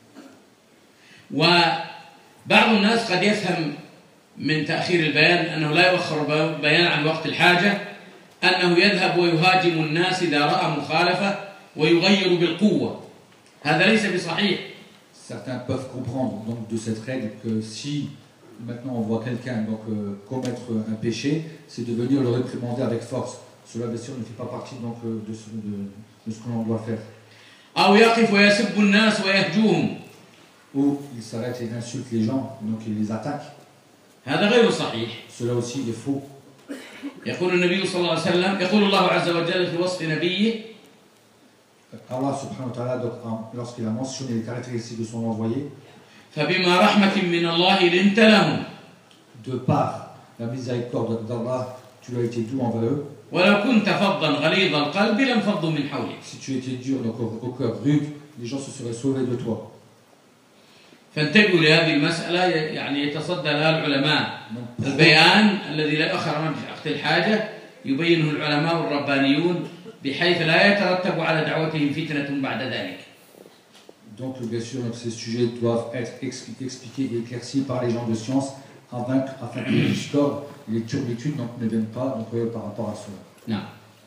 وبعض الناس قد يفهم من تأخير البيان أنه لا يؤخر بيان عن وقت الحاجة، أنه يذهب ويهاجم الناس إذا رأى مخالفة ويغير بالقوة. هذا ليس بصحيح. Certains peuvent comprendre donc de cette règle que si maintenant on voit quelqu'un donc commettre un péché, c'est de venir le réprimander avec force. Cela bien sûr ne fait pas partie donc de ce que l'on doit faire. أو يقف ويسب الناس ويهجوهم. Ou il s'arrête et il insulte les gens, donc il les attaque. هذا غير صحيح. Cela aussi est faux. يقول النبي صلى الله عليه وسلم، يقول الله عز وجل في وصف نبيه: Allah subhanahu wa ta'ala, lorsqu'il a mentionné les caractéristiques de son envoyé, فبما رحمة من الله لنت لهم. De par la miséricorde d'Allah, tu as été doux envers eux. ولو كنت فظا غليظ القلب لانفضوا من حولك. Si tu étais dur, donc au cœur rude, les gens se seraient sauvés de toi. فانتبهوا لهذه المسألة، يعني يتصدى لها العلماء. البيان الذي لا يؤخر عن وقت الحاجة يبينه العلماء الربانيون بحيث لا يترتب على دعوتهم فتنة بعد ذلك. Donc bien sûr, ces sujets doivent être expliqués et éclaircis par les gens de science afin que les discordes, les turpitudes ne viennent pas donc, par rapport à cela. نعم.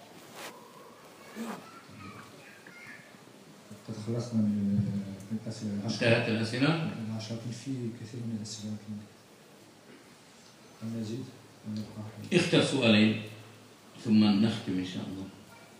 انتهت الأسئلة؟ اختر سؤالين ثم نختم إن شاء الله.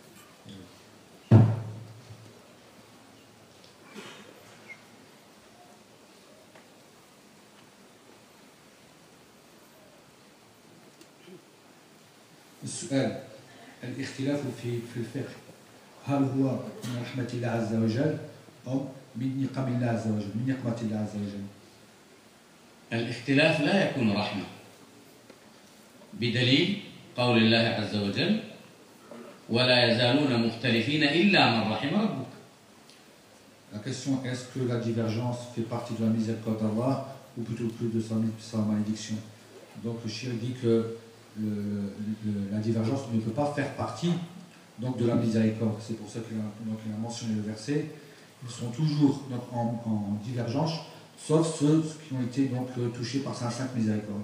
السؤال: الاختلاف في الفقه هل هو من رحمة الله عز وجل أو من نقم الله عز وجل، من نقمة الله عز وجل؟ الاختلاف لا يكون رحمة بدليل قول الله عز وجل: ولا يزالون مختلفين إلا من رحم ربك. La question: est-ce que la divergence fait partie de la miséricorde d'Allah ou plutôt plus de sa malédiction? Donc le shir dit que la divergence ne peut pas faire partie donc, de la miséricorde. C'est pour ça qu'il a mentionné le verset. Ils sont toujours donc, en divergence, sauf ceux qui ont été donc, touchés par sa sainte miséricorde.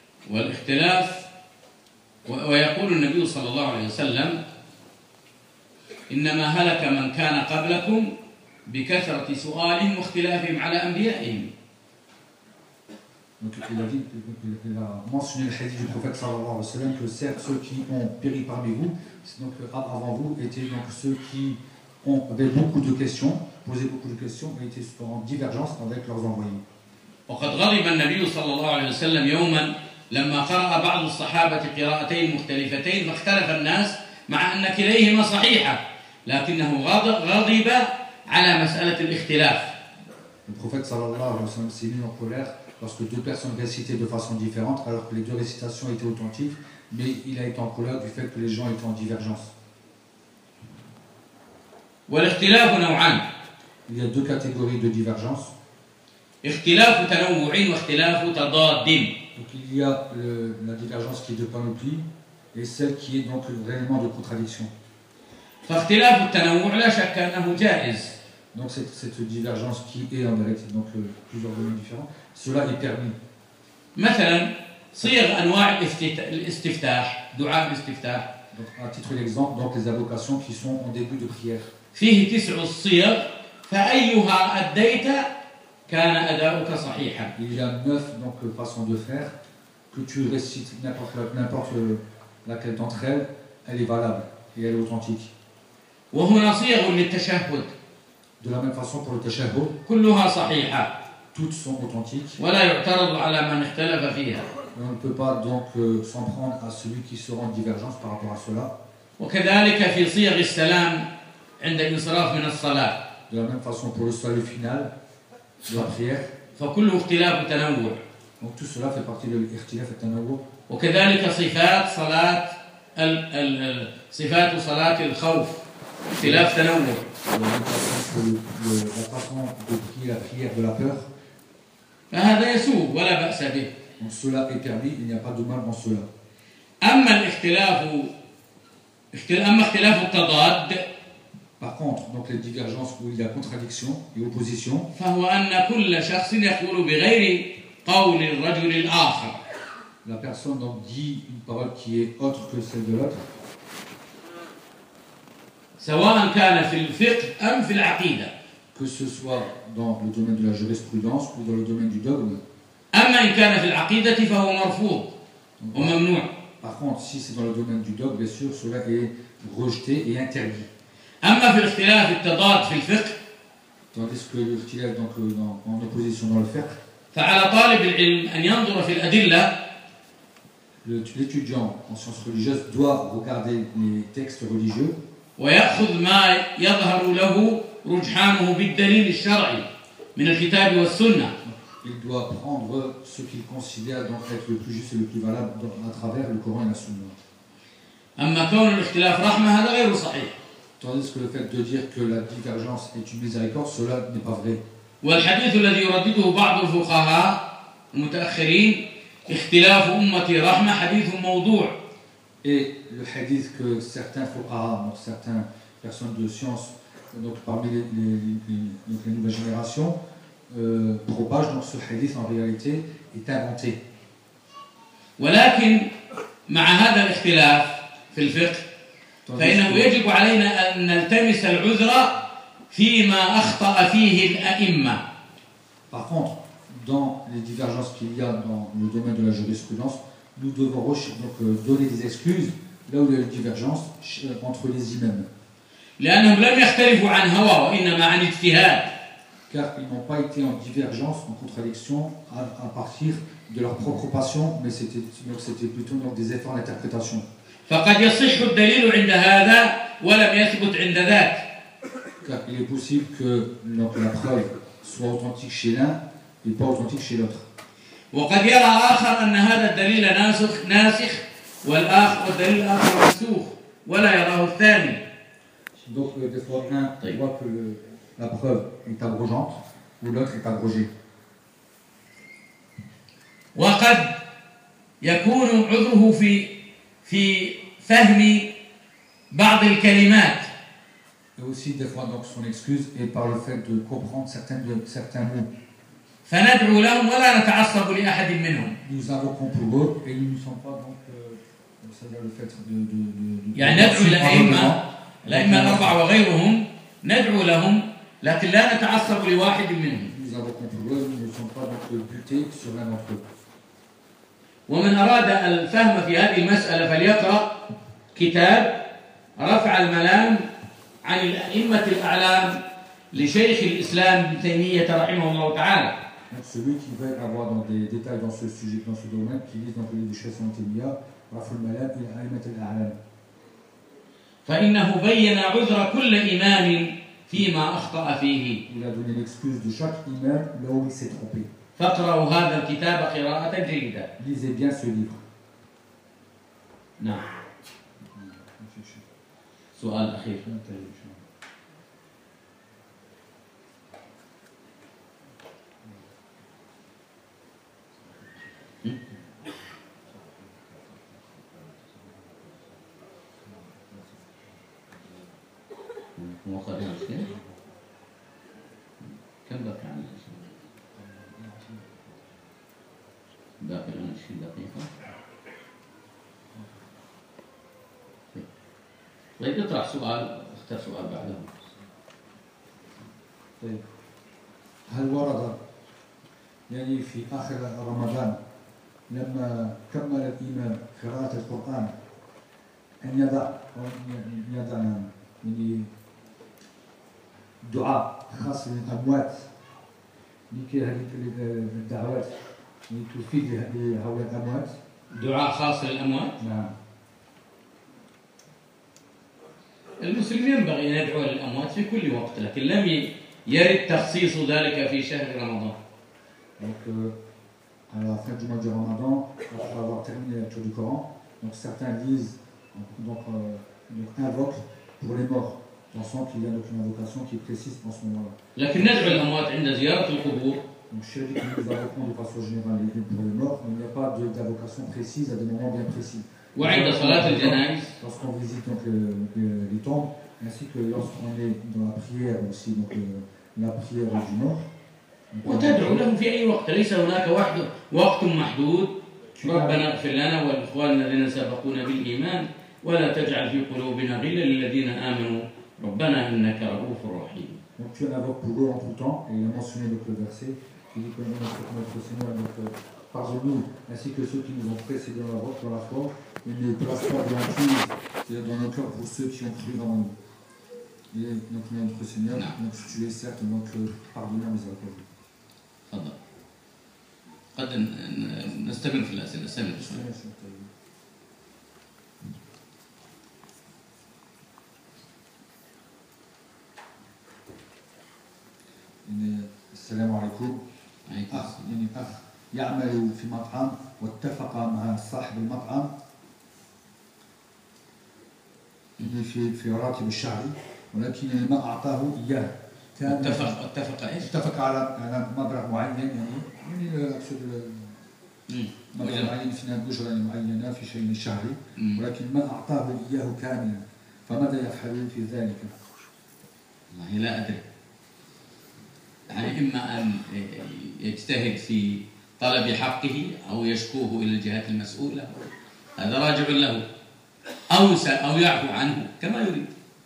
ويقول النبي صلى الله عليه وسلم: إنما هلك من كان قبلكم بكثرة سؤالهم واختلافهم على أنبيائهم. Donc il a mentionné le hadith du prophète sallallahu alayhi wa sallam que certes ceux qui ont péri parmi vous, donc avant vous, étaient donc ceux qui avaient beaucoup de questions, posaient beaucoup de questions et étaient en divergence avec leurs envoyés. وقد غضب النبي صلى الله عليه وسلم يوما لما قرأ بعض الصحابة قراءتين مختلفتين فاختلف الناس مع أن كليهما صحيحة لكنه غضب على مسألة الاختلاف. Le prophète sallallahu alayhi wa sallam s'est mis en colère lorsque deux personnes récitaient de façon différente alors que les deux récitations étaient authentiques, mais il a été en colère du fait que les gens étaient en divergence. والاختلاف نوعان. Il y a deux catégories de divergence. اختلاف تنوع واختلاف تضاد. Donc il y a la divergence qui est de panoplie et celle qui est donc réellement de contradiction. فاختلاف التنوع لا شك أنه جائز. Donc cette divergence qui est en direct, donc plusieurs domaines différents, cela est permis. مثلا صيغ أنواع الاستفتاح، دعاء الاستفتاح. Donc à titre d'exemple, donc les invocations qui sont en début de prière. فيه 9 صيغ فأيها أديت كان أداؤك صحيحا. Il y a 9 donc façons de faire que tu récites n'importe laquelle d'entre elles, elle est valable et elle est authentique. وهنا صيغ للتشهد. De la même façon pour le tashahhud, كلها صحيحة. toutes sont authentiques. ولا يعترض على من اختلف فيها. On ne peut pas donc s'en prendre à celui qui sera en divergence par rapport à cela. وكذلك في صيغ السلام عند الانصراف من الصلاة. De la même façon pour le salut final de la prière. فكله اختلاف تنوع. Donc tout cela fait partie de l'ikhtilaf et tanawwu. وكذلك صفات صلاة صفات صلاة الخوف اختلاف تنوع. La façon de prier la prière de la peur. فهذا يسوء ولا بأس به. Donc cela est permis, il n'y a pas de mal dans cela. أما الاختلاف أما اختلاف التضاد Par contre, donc les divergences où il y a contradiction et opposition, فهو أن كل شخص يقول بغير قول الرجل الآخر. la personne donc dit une parole qui est autre que celle de l'autre, سواء كان في الفقه أم في العقيدة. que ce soit dans le domaine de la jurisprudence ou dans le domaine du dogme. أما إن كان في العقيدة فهو مرفوض وممنوع. Par contre, si c'est dans le domaine du dogme, bien sûr, cela est rejeté et interdit. أما في الاختلاف التضاد في الفقه Tandis que l'ikhtilaf donc en opposition dans le fiqh, فعلى طالب العلم أن ينظر في الأدلة l'étudiant en sciences religieuses doit regarder les textes religieux ويأخذ ما يظهر له رجحانه بالدليل الشرعي من الكتاب والسنة. il doit prendre ce qu'il considère donc être le plus juste et le plus valable à travers le Coran et la Sunna. أما كون الاختلاف رحمة هذا غير صحيح. Tandis que le fait de dire que la divergence est une miséricorde, cela n'est pas vrai. والحديث الذي يردده بعض الفقهاء المتأخرين اختلاف أمتي رحمة حديث موضوع. Et le hadith que certains fuqaha, donc certaines personnes de science, donc parmi les nouvelles générations, propagent, donc ce hadith en réalité est inventé. ولكن مع هذا الاختلاف في الفقه فإنه يجب علينا أن نلتمس العذر فيما أخطأ فيه الأئمة. Par contre, dans les divergences qu'il y a dans le domaine de la jurisprudence, nous devons donc donner des excuses là où il y a une divergence entre les imams. لأنهم لم يختلفوا عن هوى وإنما عن اجتهاد. Car ils n'ont pas été en divergence, en contradiction à partir de leur propre passion, mais c'était plutôt donc des efforts d'interprétation. فقد يصح الدليل عند هذا ولم يثبت عند ذاك. Car il est possible que donc, la preuve soit authentique chez l'un et pas authentique chez l'autre. وقد يرى آخر أن هذا الدليل ناسخ والدليل الآخر منسوخ ولا يراه الثاني. Donc des fois un voit que la preuve est abrogeante ou l'autre est abrogée. وقد يكون عذره في فهم بعض الكلمات. Et aussi des fois donc son excuse est par le fait de comprendre certains mots. فندعو لهم ولا نتعصب لأحد منهم. Nous invoquons pour eux et nous ne sommes pas donc c'est-à-dire le fait de يعني ندعو الأئمة الأربعة وغيرهم ندعو لهم لكن لا نتعصب لواحد منهم. Nous invoquons pour eux, nous ne sommes pas donc butés sur l'un d'entre eux. ومن أراد الفهم في هذه المسألة فليقرأ كتاب رفع الملام عن الأئمة الأعلام لشيخ الإسلام ابن تيمية رحمه الله تعالى. Donc celui qui veut avoir dans des détails dans ce sujet, dans ce domaine, qui lise dans le livre du Cheikh Ibn Taymiyyah, رفع الملام إلى أئمة الأعلام. فإنه بين عذر كل إمام فيما أخطأ فيه. Il a donné l'excuse de chaque imam là où il s'est trompé. فاقرأوا هذا الكتاب قراءة جيدة. Lisez bien ce livre. نعم. سؤال أخير. كم بقي عندنا؟ باقي لنا 20 دقيقة. طيب اطرح سؤال، اختر سؤال بعده. طيب هل ورد يعني في آخر رمضان لما كمل الإمام قراءة القرآن أن يضع يعني دعاء خاص للأموات لكي هذه الدعوات تفيد لهؤلاء الأموات؟ دعاء خاص للأموات؟ نعم. المسلم ينبغي أن يدعو للأموات في كل وقت، لكن لم يرد تخصيص ذلك في شهر رمضان. Donc, à la fin du mois du Ramadan, après avoir terminé la lecture du Coran, donc certains lisent, donc invoquent pour les morts, pensant qu'il y a donc une invocation qui est précise en ce moment-là. لكن ندعو الأموات عند زيارة القبور. Donc chez nous invoquons de façon générale pour les morts, mais il n'y a pas d'invocation précise à des moments bien précis. وعند صلاة الجنائز lorsqu'on visite donc, les tombes, ainsi que lorsqu'on est dans la prière aussi, donc la prière du mort. وتدعو له في أي وقت، ليس هناك وقت محدود. ربنا اغفر لنا ولإخواننا الذين سبقونا بالإيمان ولا تجعل في قلوبنا غلا للذين آمنوا ربنا إنك رؤوف رحيم. Donc tu en invoques pour eux en tout temps, et il a mentionné donc, le verset qui dit que notre Seigneur pardonne-nous, ainsi que ceux qui nous ont précédés dans la foi, et ne place pas de hantise dans nos cœurs pour ceux qui ont cru dans nous. Et donc notre Seigneur, donc, tu es certes notre pardonneur miséricordieux. تفضل. قد نستمر في الأسئلة. استمر شوي. السلام عليكم. يعني أخ يعمل في مطعم واتفق مع صاحب المطعم في راتب الشهري، ولكن ما أعطاه إياه كان اتفق على مبلغ معين، يعني أقصد مبلغ معين في أجرة معينة في شيء شهري، ولكن ما أعطاه إياه كاملا، فماذا يفعل في ذلك؟ والله لا أدري. يعني إما أن يجتهد في طلب حقه أو يشكوه إلى الجهات المسؤولة، هذا راجع له، أو يعفو عنه كما يريد.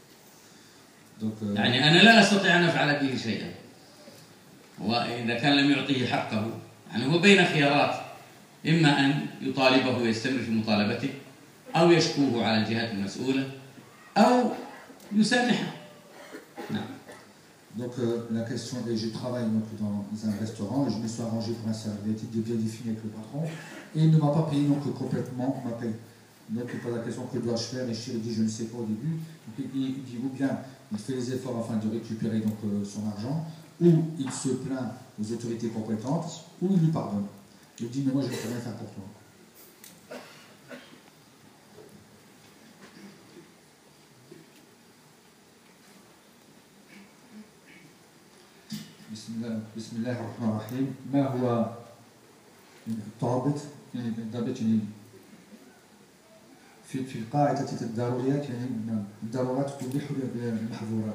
يعني أنا لا أستطيع أن أفعل به شيئا، وإذا كان لم يعطيه حقه يعني هو بين خيارات، إما أن يطالبه ويستمر في مطالبته، أو يشكوه على الجهات المسؤولة، أو يسامحه. نعم. Donc la question est, je travaille donc, dans un restaurant, et je me suis arrangé pour un salaire de bien défini avec le patron, et il ne m'a pas payé donc complètement ma paye. Donc il pose la question, que dois-je faire? Et je lui dis je ne sais pas au début. Donc, il dit ou bien il fait les efforts afin de récupérer donc, son argent, ou il se plaint aux autorités compétentes, ou il lui pardonne. Il dit mais moi je ne peux rien faire pour toi. بسم الله الرحمن الرحيم. ما هو الضابط يعني في القاعدة الضروريات، يعني الضرورات تبيح المحظورات.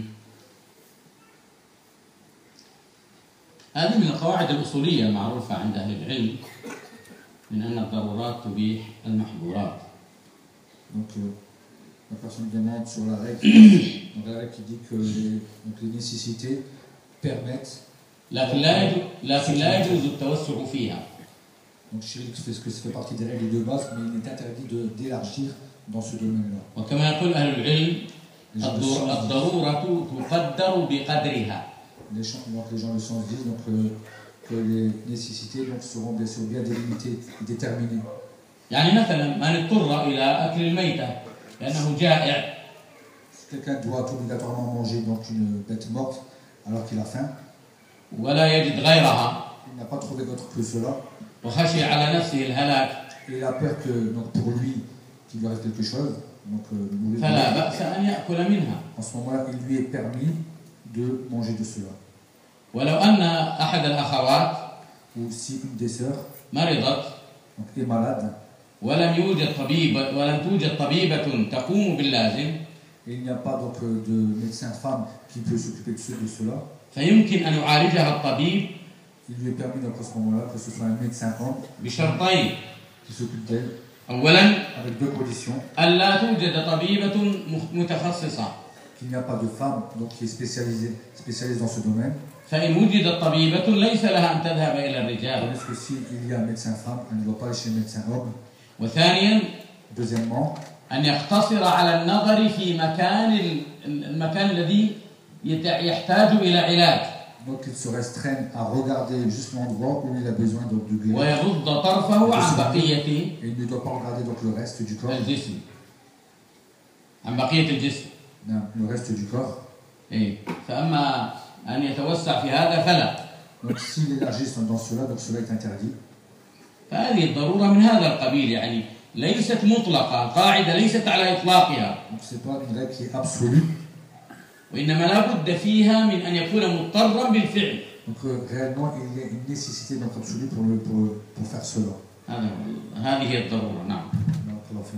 هذه من القواعد الأصولية المعروفة عند أهل العلم، من أن الضرورات تبيح المحظورات. Donc la personne demande sur la règle, la règle qui dit que les nécessités permettent. لكن لا يجوز التوسع فيها. Donc Chirik fait ce que ça fait partie des règles de base, mais il est interdit d'élargir dans ce domaine-là. وكما يقول أهل العلم الضرورة تقدر بقدرها. Les gens le sens disent donc, que les nécessités donc, seront bien délimitées et déterminées. يعني مثلا من اضطر إلى أكل الميتة لأنه جائع. Quelqu'un doit obligatoirement manger donc, une bête morte alors qu'il a faim. ولا يجد غيرها. Il n'a pas trouvé d'autre que cela. وخشي على نفسه الهلاك. Et il a peur que donc, pour lui qu'il lui arrive quelque chose. Donc, فلا بأس أن يأكل منها. En ce moment-là, il lui est permis de manger de cela. ولو أن أحد الأخوات ou si une des sœurs مرضت est malade ولم توجد طبيبة تقوم باللازم et il n'y a pas donc de médecin femme qui peut s'occuper de cela, فيمكن أن يعالجها الطبيب il lui est permis donc à ce moment-là que ce soit un médecin homme بشرطين qui s'occupe d'elle أولا avec deux conditions: ألا توجد طبيبة متخصصة qu'il n'y a pas de femme donc qui est spécialisée dans ce domaine. فإن وجدت طبيبة ليس لها أن تذهب إلى الرجال. Parce que s'il y a un médecin femme, elle ne doit pas aller chez le médecin homme. وثانيا deuxièmement أن يقتصر على النظر في المكان الذي يحتاج إلى علاج. Donc il se restreigne à regarder juste l'endroit où il a besoin donc de guérir. ويغض طرفه عن بقية Et il ne doit pas regarder donc le reste du corps. الجسم. عن بقية الجسم. Non, le reste du corps. إيه. فأما أن يتوسع في هذا فلا. Donc s'il élargit dans cela, donc cela est interdit. فهذه الضرورة من هذا القبيل، يعني ليست مطلقة، القاعدة ليست على إطلاقها. Donc c'est pas une règle qui est absolue. وإنما لا بد فيها من أن يكون مضطرا بالفعل. Donc réellement il y a une nécessité donc absolue pour faire cela. هذه هي الضرورة. نعم.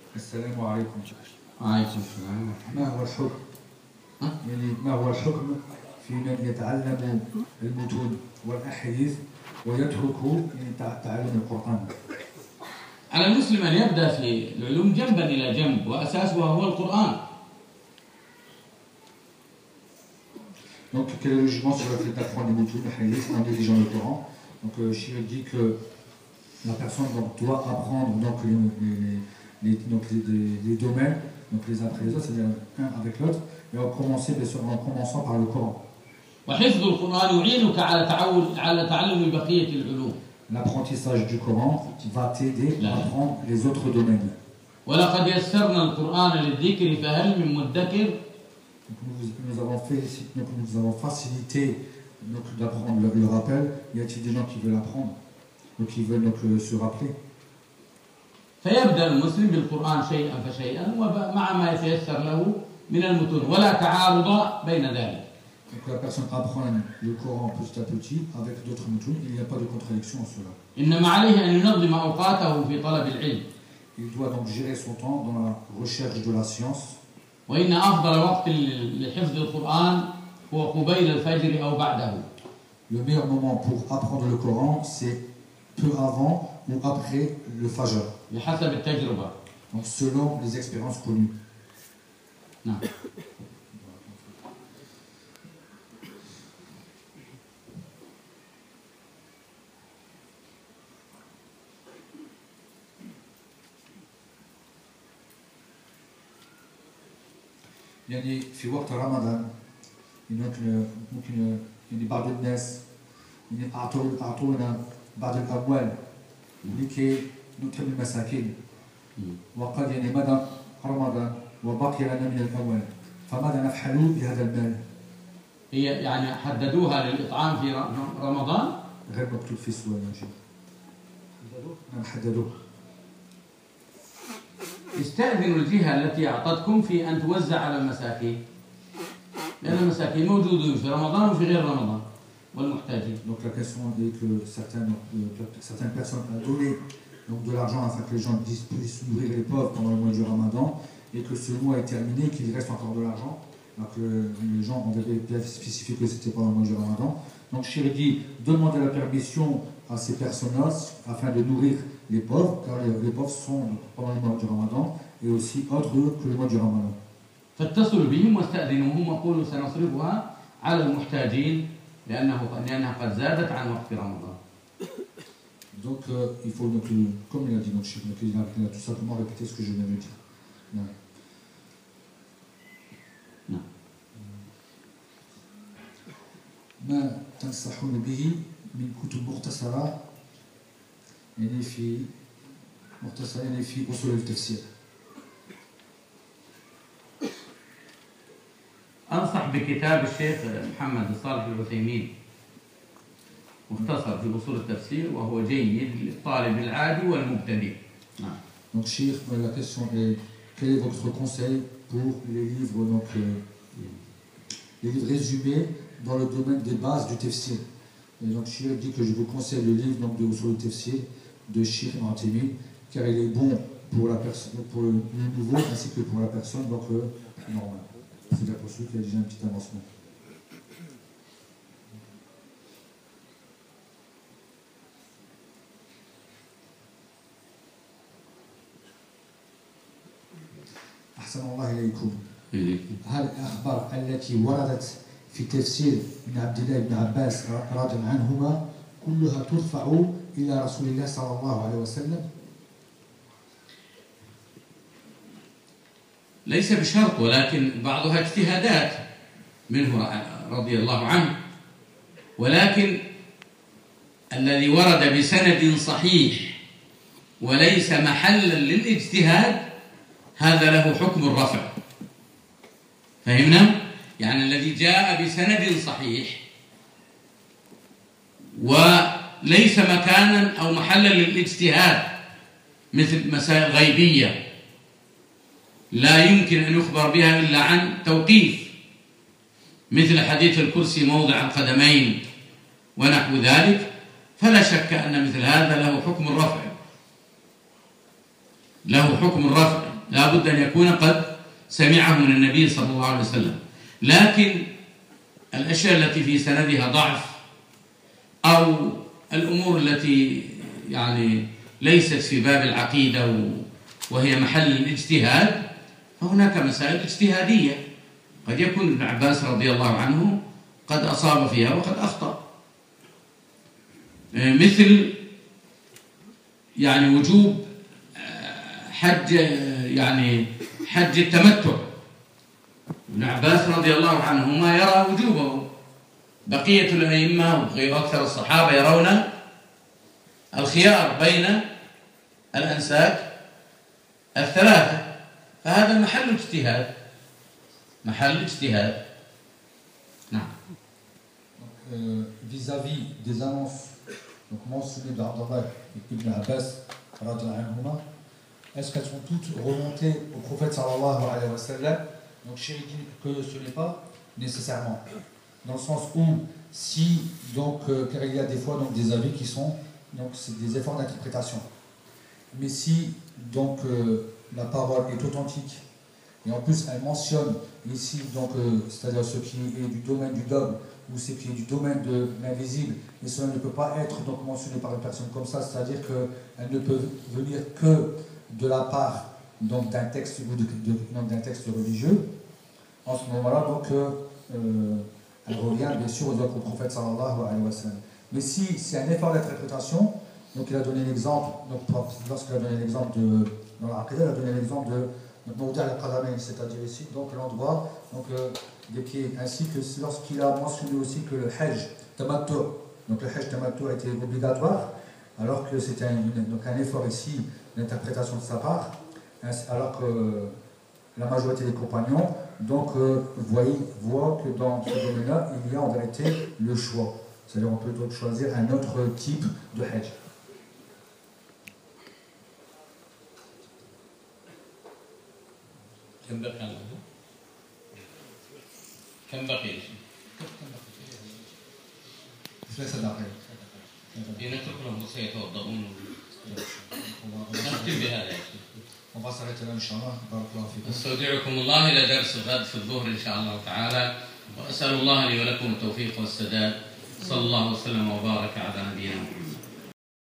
السلام عليكم. وعليكم السلام. ما هو الحكم؟ يعني ما هو الحكم في من يتعلم المتون والأحاديث ويترك تعلم القرآن؟ على المسلم أن يبدأ في العلوم جنبا إلى جنب وأساسها هو القرآن. Donc, quel est le jugement sur le fait d'apprendre les moutons, les hadiths, en négligeant le Coran? Donc, Shir dit que la personne donc, doit apprendre donc, les domaines, donc les uns après les autres, c'est-à-dire un avec l'autre, et en commençant par le Coran. وحفظ القرآن يعينك على تعلم بقية العلوم. L'apprentissage du Coran va t'aider à apprendre les autres domaines. ولقد يسرنا القرآن للذكر فهل من مدكر. Nous avons facilité d'apprendre le rappel. Y a-t-il des gens qui veulent apprendre, donc qui veulent donc se rappeler? فيبدأ المسلم بالقرآن شيئا فشيئا ومع ما يتيسر له من المتون ولا تعارض بين ذلك. Donc la personne apprend le Coran petit à petit avec d'autres moutons. Il n'y a pas de contradiction en cela. إنما عليه أن ينظم أوقاته في طلب العلم. Il doit donc gérer son temps dans la recherche de la science. وإن أفضل وقت لحفظ القرآن هو قبيل الفجر أو بعده. Le meilleur moment pour apprendre le Coran, c'est peu avant ou après le Fajr. بحسب التجربة. Donc selon les expériences connues. نعم. يعني في وقت رمضان ممكن يعني بعض الناس يعني أعطونا بعض الأموال لكي نطعم المساكين وقد يعني مدى رمضان وبقي لنا من الأموال فماذا نفعل بهذا المال؟ هي يعني حددوها للإطعام في رمضان؟ غير مكتوب في السؤال يا شيخ. نعم حددوه. استأذنوا الجهة التي أعطتكم في أن توزع على المساكين. لأن المساكين موجودون في رمضان وفي غير رمضان والمحتاجين. Donc la question est que certaines personnes ont donné donc de l'argent afin que les gens puissent nourrir les pauvres pendant le mois du Ramadan et que ce mois est terminé, qu'il reste encore de l'argent, alors que les gens ont bien spécifié que c'était pendant le mois du Ramadan. Donc Shir dit demander la permission à ces personnes-là afin de nourrir les pauvres, car les pauvres sont pendant le mois du Ramadan et aussi autres que le mois du Ramadan. فاتصلوا بهم واستأذنوهم وقولوا سنصرفها على المحتاجين لأنها قد زادت عن وقت رمضان. Donc il faut donc, comme il a dit notre chef, il a tout simplement répété ce que je viens de dire. Non. Non. ما تنصحون به من كتب مختصرة يعني في أصول التفسير. أنصح بكتاب الشيخ محمد الصالح العثيمين مختصر في أصول التفسير وهو جيد للطالب العادي والمبتدئ. نعم. Donc Cheikh, la question est quel est votre conseil pour les livres résumés dans le domaine des bases du tafsir? Et donc Cheikh dit que je vous conseille le livre donc, de Usul al-Tafsir de Cheikh Al-Uthaymeen car il est bon pour la personne, pour le nouveau ainsi que pour la personne donc normale. C'est-à-dire pour celui qui a déjà un petit avancement. أحسن الله إليكم. هل الأخبار التي وردت في تفسير من عبد الله بن عباس رضي الله عنهما كلها ترفع إلى رسول الله صلى الله عليه وسلم؟ ليس بشرط ولكن بعضها اجتهادات منه رضي الله عنه ولكن الذي ورد بسند صحيح وليس محلا للاجتهاد هذا له حكم الرفع. فهمنا؟ يعني الذي جاء بسند صحيح وليس مكانا أو محلا للاجتهاد مثل مسائل غيبية لا يمكن أن يخبر بها إلا عن توقيف مثل حديث الكرسي موضع القدمين ونحو ذلك فلا شك أن مثل هذا له حكم الرفع لا بد أن يكون قد سمعه من النبي صلى الله عليه وسلم. لكن الأشياء التي في سندها ضعف أو الأمور التي يعني ليست في باب العقيدة وهي محل الاجتهاد، فهناك مسائل اجتهادية قد يكون ابن عباس رضي الله عنه قد أصاب فيها وقد أخطأ، مثل يعني وجوب حج التمتع. ابن عباس رضي الله عنهما يرى وجوبه، بقية الأئمة وأكثر الصحابة يرون الخيار بين الأنساك الثلاثة، فهذا محل اجتهاد، محل اجتهاد. نعم. Vis-à-vis des annonces mentionnées d'Abdallah et Ibn Abbas, est-ce qu'elles sont toutes remontées au prophète sallallahu alayhi wa sallam? Donc Chéri dit que ce n'est pas nécessairement, dans le sens où si donc car il y a des fois donc des avis qui sont donc c'est des efforts d'interprétation, mais si donc la parole est authentique et en plus elle mentionne ici donc c'est-à-dire ce qui est du domaine du dogme ou ce qui est du domaine de l'invisible, et cela ne peut pas être donc mentionné par une personne comme ça, c'est-à-dire qu'elle ne peut venir que de la part donc d'un texte ou d'un texte religieux. En ce moment-là, donc, elle revient bien sûr au prophète sallallahu alayhi wa sallam. Mais si c'est un effort d'interprétation, donc il a donné l'exemple, lorsqu'il a donné l'exemple dans l'Aqidah, il a donné l'exemple de Mawdi' al-Qadamayn, c'est-à-dire ici donc l'endroit donc des pieds, ainsi que lorsqu'il a mentionné aussi que le Hajj Tamattu, donc le Hajj Tamattu a été obligatoire, alors que c'était un effort ici d'interprétation de sa part, alors que la majorité des compagnons donc voient que dans ce domaine-là il y a en vérité le choix, c'est-à-dire on peut donc choisir un autre type de Hajj. كم بقي؟ ثلاثة دقائق. نترك لهم سيتوضؤون نختم بهذا. استودعكم الله إلى درس غد في الظهر إن شاء الله تعالى، وأسأل الله لي ولكم التوفيق والسداد. صلى الله وسلم وبارك على نبينا محمد.